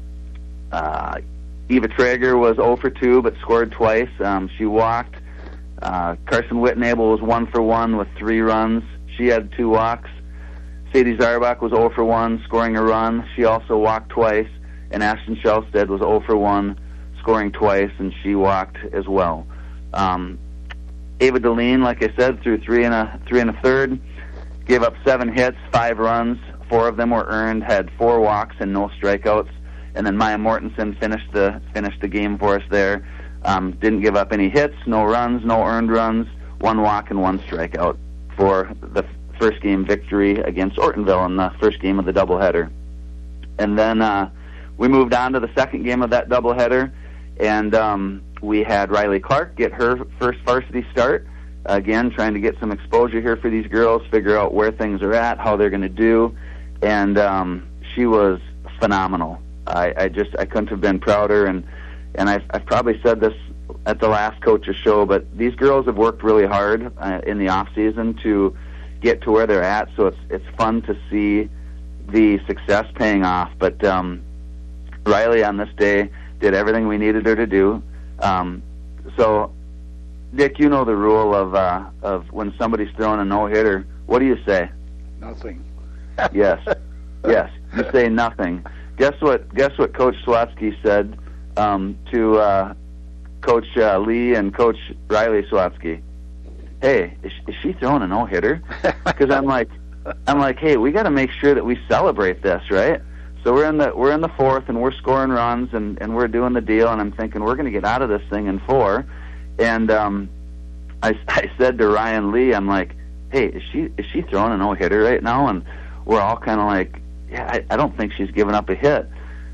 uh, Eva Traeger was zero for two but scored twice. Um, she walked. Uh, Carson Whitnable was one for one with three runs. She had two walks. Sadie Zarbach was zero for one, scoring a run. She also walked twice. And Ashton Shelstead was zero for one, scoring twice, and she walked as well. Um, Ava Deline, like I said, threw three and a three and a third, gave up seven hits, five runs. Four of them were earned, had four walks and no strikeouts. And then Maya Mortensen finished the finished the game for us there. Um, didn't give up any hits, no runs, no earned runs, one walk and one strikeout for the first game victory against Ortonville in the first game of the doubleheader. And then uh, we moved on to the second game of that doubleheader, and um, we had Riley Clark get her first varsity start. Again, trying to get some exposure here for these girls, figure out where things are at, how they're going to do, and um, she was phenomenal. I, I just I couldn't have been prouder, and and I've, I've probably said this at the last coach's show, but these girls have worked really hard uh, in the off season to get to where they're at. So it's it's fun to see the success paying off. But um, Riley on this day did everything we needed her to do. Um, so, Dick, you know the rule of uh, of when somebody's throwing a no hitter. What do you say? Nothing. Yes, yes. You say nothing. Guess what? Guess what Coach Swatsky said um, to uh, Coach uh, Lee and Coach Riley Swatsky. Hey, is, is she throwing a no hitter? Because I'm like, I'm like, hey, we got to make sure that we celebrate this, right? So we're in the we're in the fourth, and we're scoring runs, and, and we're doing the deal, and I'm thinking we're going to get out of this thing in four. And um, I, I said to Ryan Lee, I'm like, hey, is she is she throwing a no hitter right now? And we're all kind of like, yeah, I, I don't think she's given up a hit.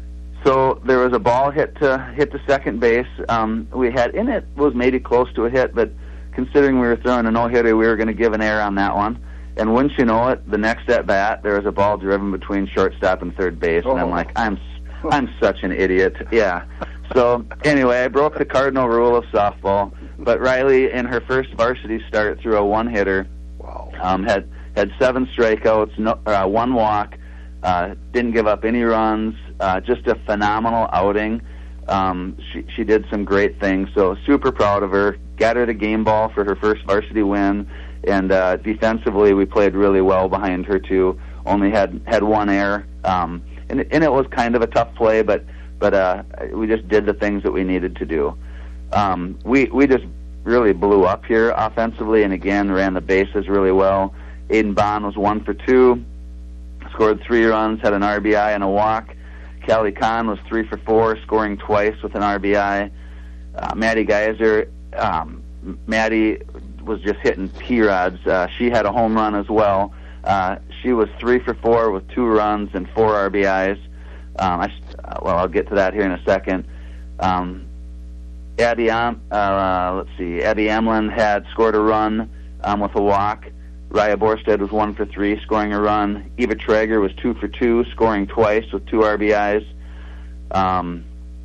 So there was a ball hit to hit to second base. Um, we had in it was maybe close to a hit, but considering we were throwing a no hitter, we were going to give an error on that one. And wouldn't you know it, the next at bat there was a ball driven between shortstop and third base, oh. and I'm like, I'm I'm such an idiot. Yeah. So anyway, I broke the cardinal rule of softball. But Riley, in her first varsity start, threw a one hitter. Wow. Um, had had seven strikeouts, no, uh, one walk. Uh, didn't give up any runs. Uh, just a phenomenal outing. Um, she she did some great things. So super proud of her. Got her the game ball for her first varsity win. And uh, defensively, we played really well behind her too. Only had had one error, um, and and it was kind of a tough play, but but uh, we just did the things that we needed to do. Um, we we just really blew up here offensively, and again ran the bases really well. Aiden Bond was one for two, scored three runs, had an R B I and a walk. Callie Kahn was three for four, scoring twice with an R B I. Uh, Maddie Geyser, um, Maddie. was just hitting P-rods. Uh, she had a home run as well. Uh, she was three for four with two runs and four R B Is. Um, I, uh, well, I'll get to that here in a second. Um, Abby, Am, uh, let's see, Abby Amlin had scored a run um, with a walk. Raya Borstead was one for three, scoring a run. Eva Traeger was two for two, scoring twice with two R B Is. Um,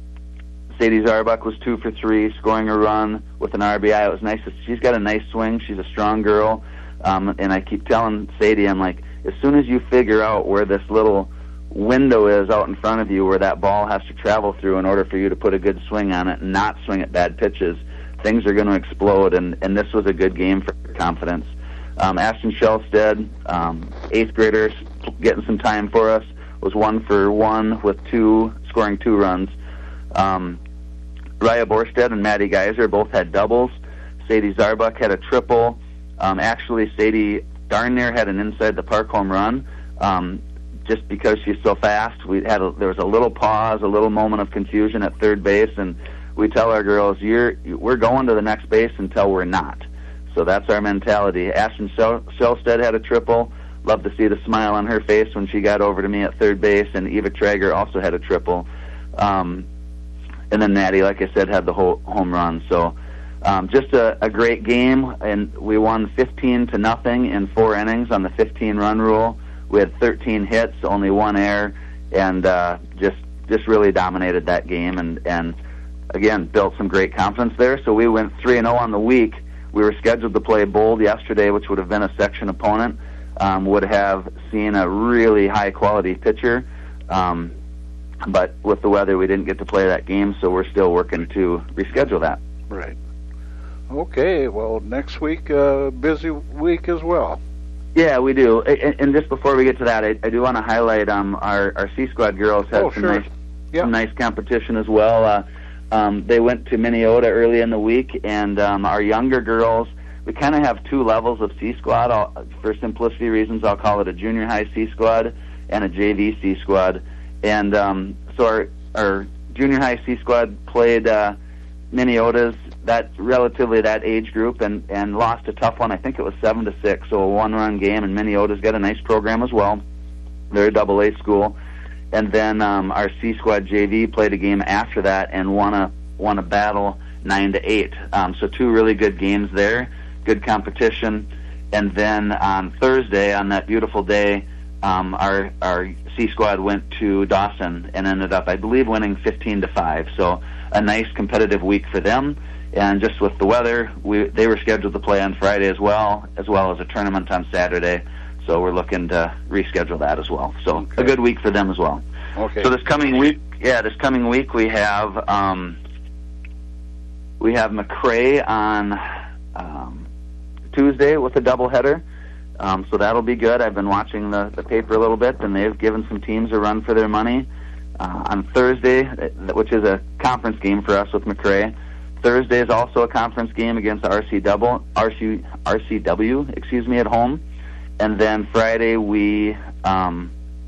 Sadie Zarbach was two for three, scoring a run with an R B I. It was nice. To, she's got a nice swing. She's a strong girl. Um, and I keep telling Sadie, I'm like, as soon as you figure out where this little window is out in front of you where that ball has to travel through in order for you to put a good swing on it and not swing at bad pitches, things are going to explode, and, and this was a good game for confidence. Um, Ashton Shellstead, um, eighth graders, getting some time for us, was one for one with two, scoring two runs. Um, Raya Borstead and Maddie Geyser both had doubles. Sadie Zarbuck had a triple. Um, actually, Sadie darn near had an inside the park home run. Um, just because she's so fast, we had a, there was a little pause, a little moment of confusion at third base, and we tell our girls, You're, we're going to the next base until we're not. So that's our mentality. Ashton Shel- Shellstead had a triple. Love to see the smile on her face when she got over to me at third base, and Eva Traeger also had a triple. Um, and then Maddie, like I said, had the whole home run. So um, just a, a great game, and we won fifteen to nothing in four innings on the fifteen-run rule. We had thirteen hits, only one error, and uh, just just really dominated that game, and, and again, built some great confidence there. So we went three and oh on the week. We were scheduled to play Bold yesterday, which would have been a section opponent, um, would have seen a really high-quality pitcher, um, but with the weather, we didn't get to play that game, so we're still working to reschedule that. Right. Okay, well, next week, uh, busy week as well. Yeah, we do. And, and just before we get to that, I, I do want to highlight um, our, our C-Squad girls had oh, some, sure. nice, yep. some nice competition as well. Uh, um, they went to Minneota early in the week, and um, our younger girls, we kind of have two levels of C-Squad. I'll, for simplicity reasons, I'll call it a junior high C-Squad and a J V C-Squad. And um, so our, our junior high C-Squad played uh, Minneota's, that relatively that age group, and, and lost a tough one. I think it was seven to six, so a one-run game. And Minneota's got a nice program as well. They're a double A school. And then um, our C-Squad J V played a game after that and won a won a battle nine to eight. Um, so two really good games there, good competition. And then on Thursday, on that beautiful day, um, our our C-Squad went to Dawson and ended up, I believe, winning fifteen to five. So a nice competitive week for them. And just with the weather, we they were scheduled to play on Friday as well, as well as a tournament on Saturday. So we're looking to reschedule that as well. So okay. A good week for them as well. Okay. So this coming week, yeah, this coming week we have um, we have McRae on um, Tuesday with a doubleheader. Um, so that'll be good. I've been watching the, the paper a little bit, and they've given some teams a run for their money. Uh, on Thursday, which is a conference game for us with McRae. Thursday is also a conference game against R C W, R C, R C W, excuse me, at home. And then Friday we um,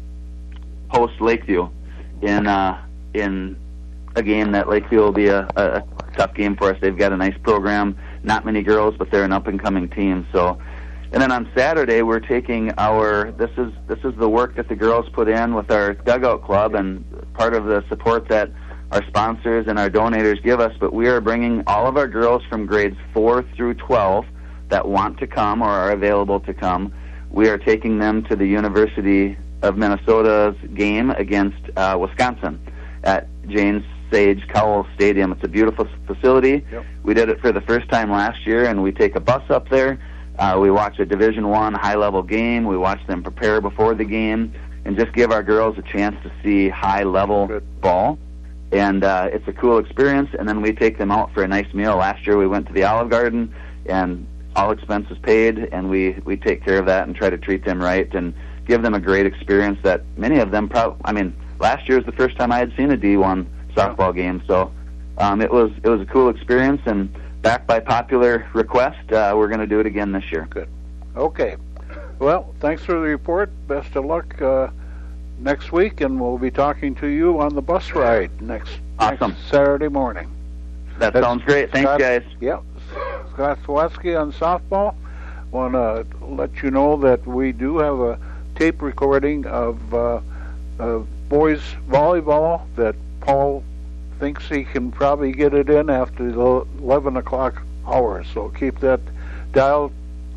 host Lakeview in uh, in a game that Lakeview will be a, a, a tough game for us. They've got a nice program, not many girls, but they're an up-and-coming team. So, and then on Saturday we're taking our this is this is the work that the girls put in with our dugout club and part of the support that our sponsors and our donators give us, but we are bringing all of our girls from grades four through twelve that want to come or are available to come. We are taking them to the University of Minnesota's game against uh, Wisconsin at James Sage Cowell Stadium. It's a beautiful facility. Yep. We did it for the first time last year, and we take a bus up there. Uh, we watch a Division One high-level game. We watch them prepare before the game and just give our girls a chance to see high-level Good. ball. And uh, it's a cool experience, and then we take them out for a nice meal. Last year we went to the Olive Garden, and all expenses paid, and we, we take care of that and try to treat them right and give them a great experience that many of them probably, I mean, last year was the first time I had seen a D one softball game, so um, it was it was a cool experience, and backed by popular request, uh, we're going to do it again this year. Good. Okay. Well, thanks for the report. Best of luck uh, next week, and we'll be talking to you on the bus ride next, awesome. next Saturday morning. That That's sounds great. Thanks, Scott, guys. Yep. Scott Swatsky on softball. Want to let you know that we do have a tape recording of uh, uh, boys volleyball that Paul thinks he can probably get it in after the eleven o'clock hour. So keep that dialed.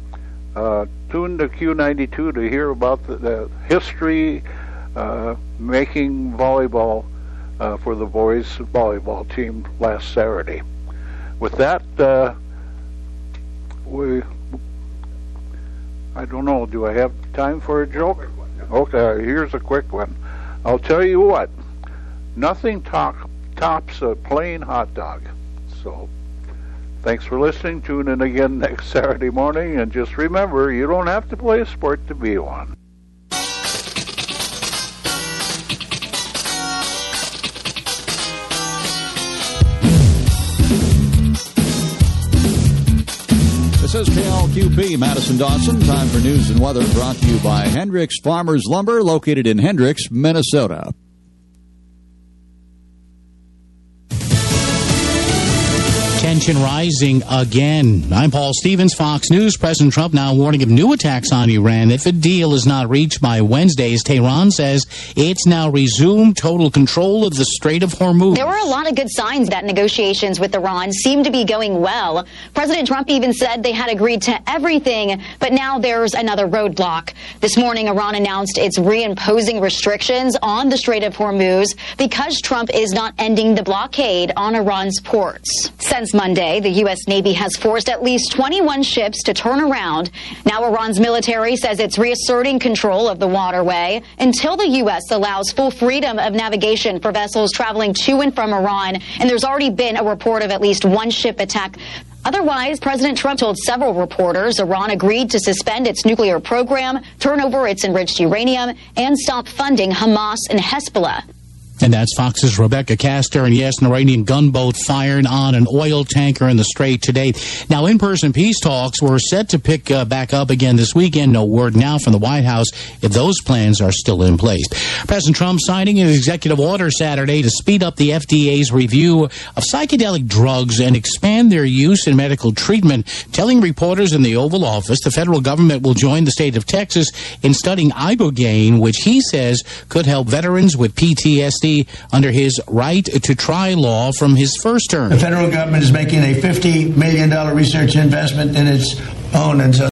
Uh, tune to Q ninety-two to hear about the, the history uh, making volleyball uh, for the boys volleyball team last Saturday. With that, uh, we, I don't know, do I have time for a joke? Okay, here's a quick one. I'll tell you what, nothing talk, tops a plain hot dog. So, thanks for listening. Tune in again next Saturday morning, and just remember, you don't have to play a sport to be one. This is K L Q P, Madison Dawson. Time for news and weather brought to you by Hendricks Farmers Lumber, located in Hendricks, Minnesota. Tension rising again. I'm Paul Stevens, Fox News. President Trump now warning of new attacks on Iran if a deal is not reached by Wednesday, as Tehran says it's now resumed total control of the Strait of Hormuz. There were a lot of good signs that negotiations with Iran seemed to be going well. President Trump even said they had agreed to everything, but now there's another roadblock. This morning, Iran announced it's reimposing restrictions on the Strait of Hormuz because Trump is not ending the blockade on Iran's ports. Since Monday, the U S Navy has forced at least twenty-one ships to turn around. Now Iran's military says it's reasserting control of the waterway until the U S allows full freedom of navigation for vessels traveling to and from Iran. And there's already been a report of at least one ship attack. Otherwise, President Trump told several reporters Iran agreed to suspend its nuclear program, turn over its enriched uranium, and stop funding Hamas and Hezbollah. And that's Fox's Rebecca Castor. And yes, an Iranian gunboat fired on an oil tanker in the Strait today. Now, in-person peace talks were set to pick uh, back up again this weekend. No word now from the White House if those plans are still in place. President Trump signing an executive order Saturday to speed up the F D A's review of psychedelic drugs and expand their use in medical treatment, telling reporters in the Oval Office the federal government will join the state of Texas in studying ibogaine, which he says could help veterans with P T S D under his right to try law from his first term. The federal government is making a fifty million dollars research investment in its own, and so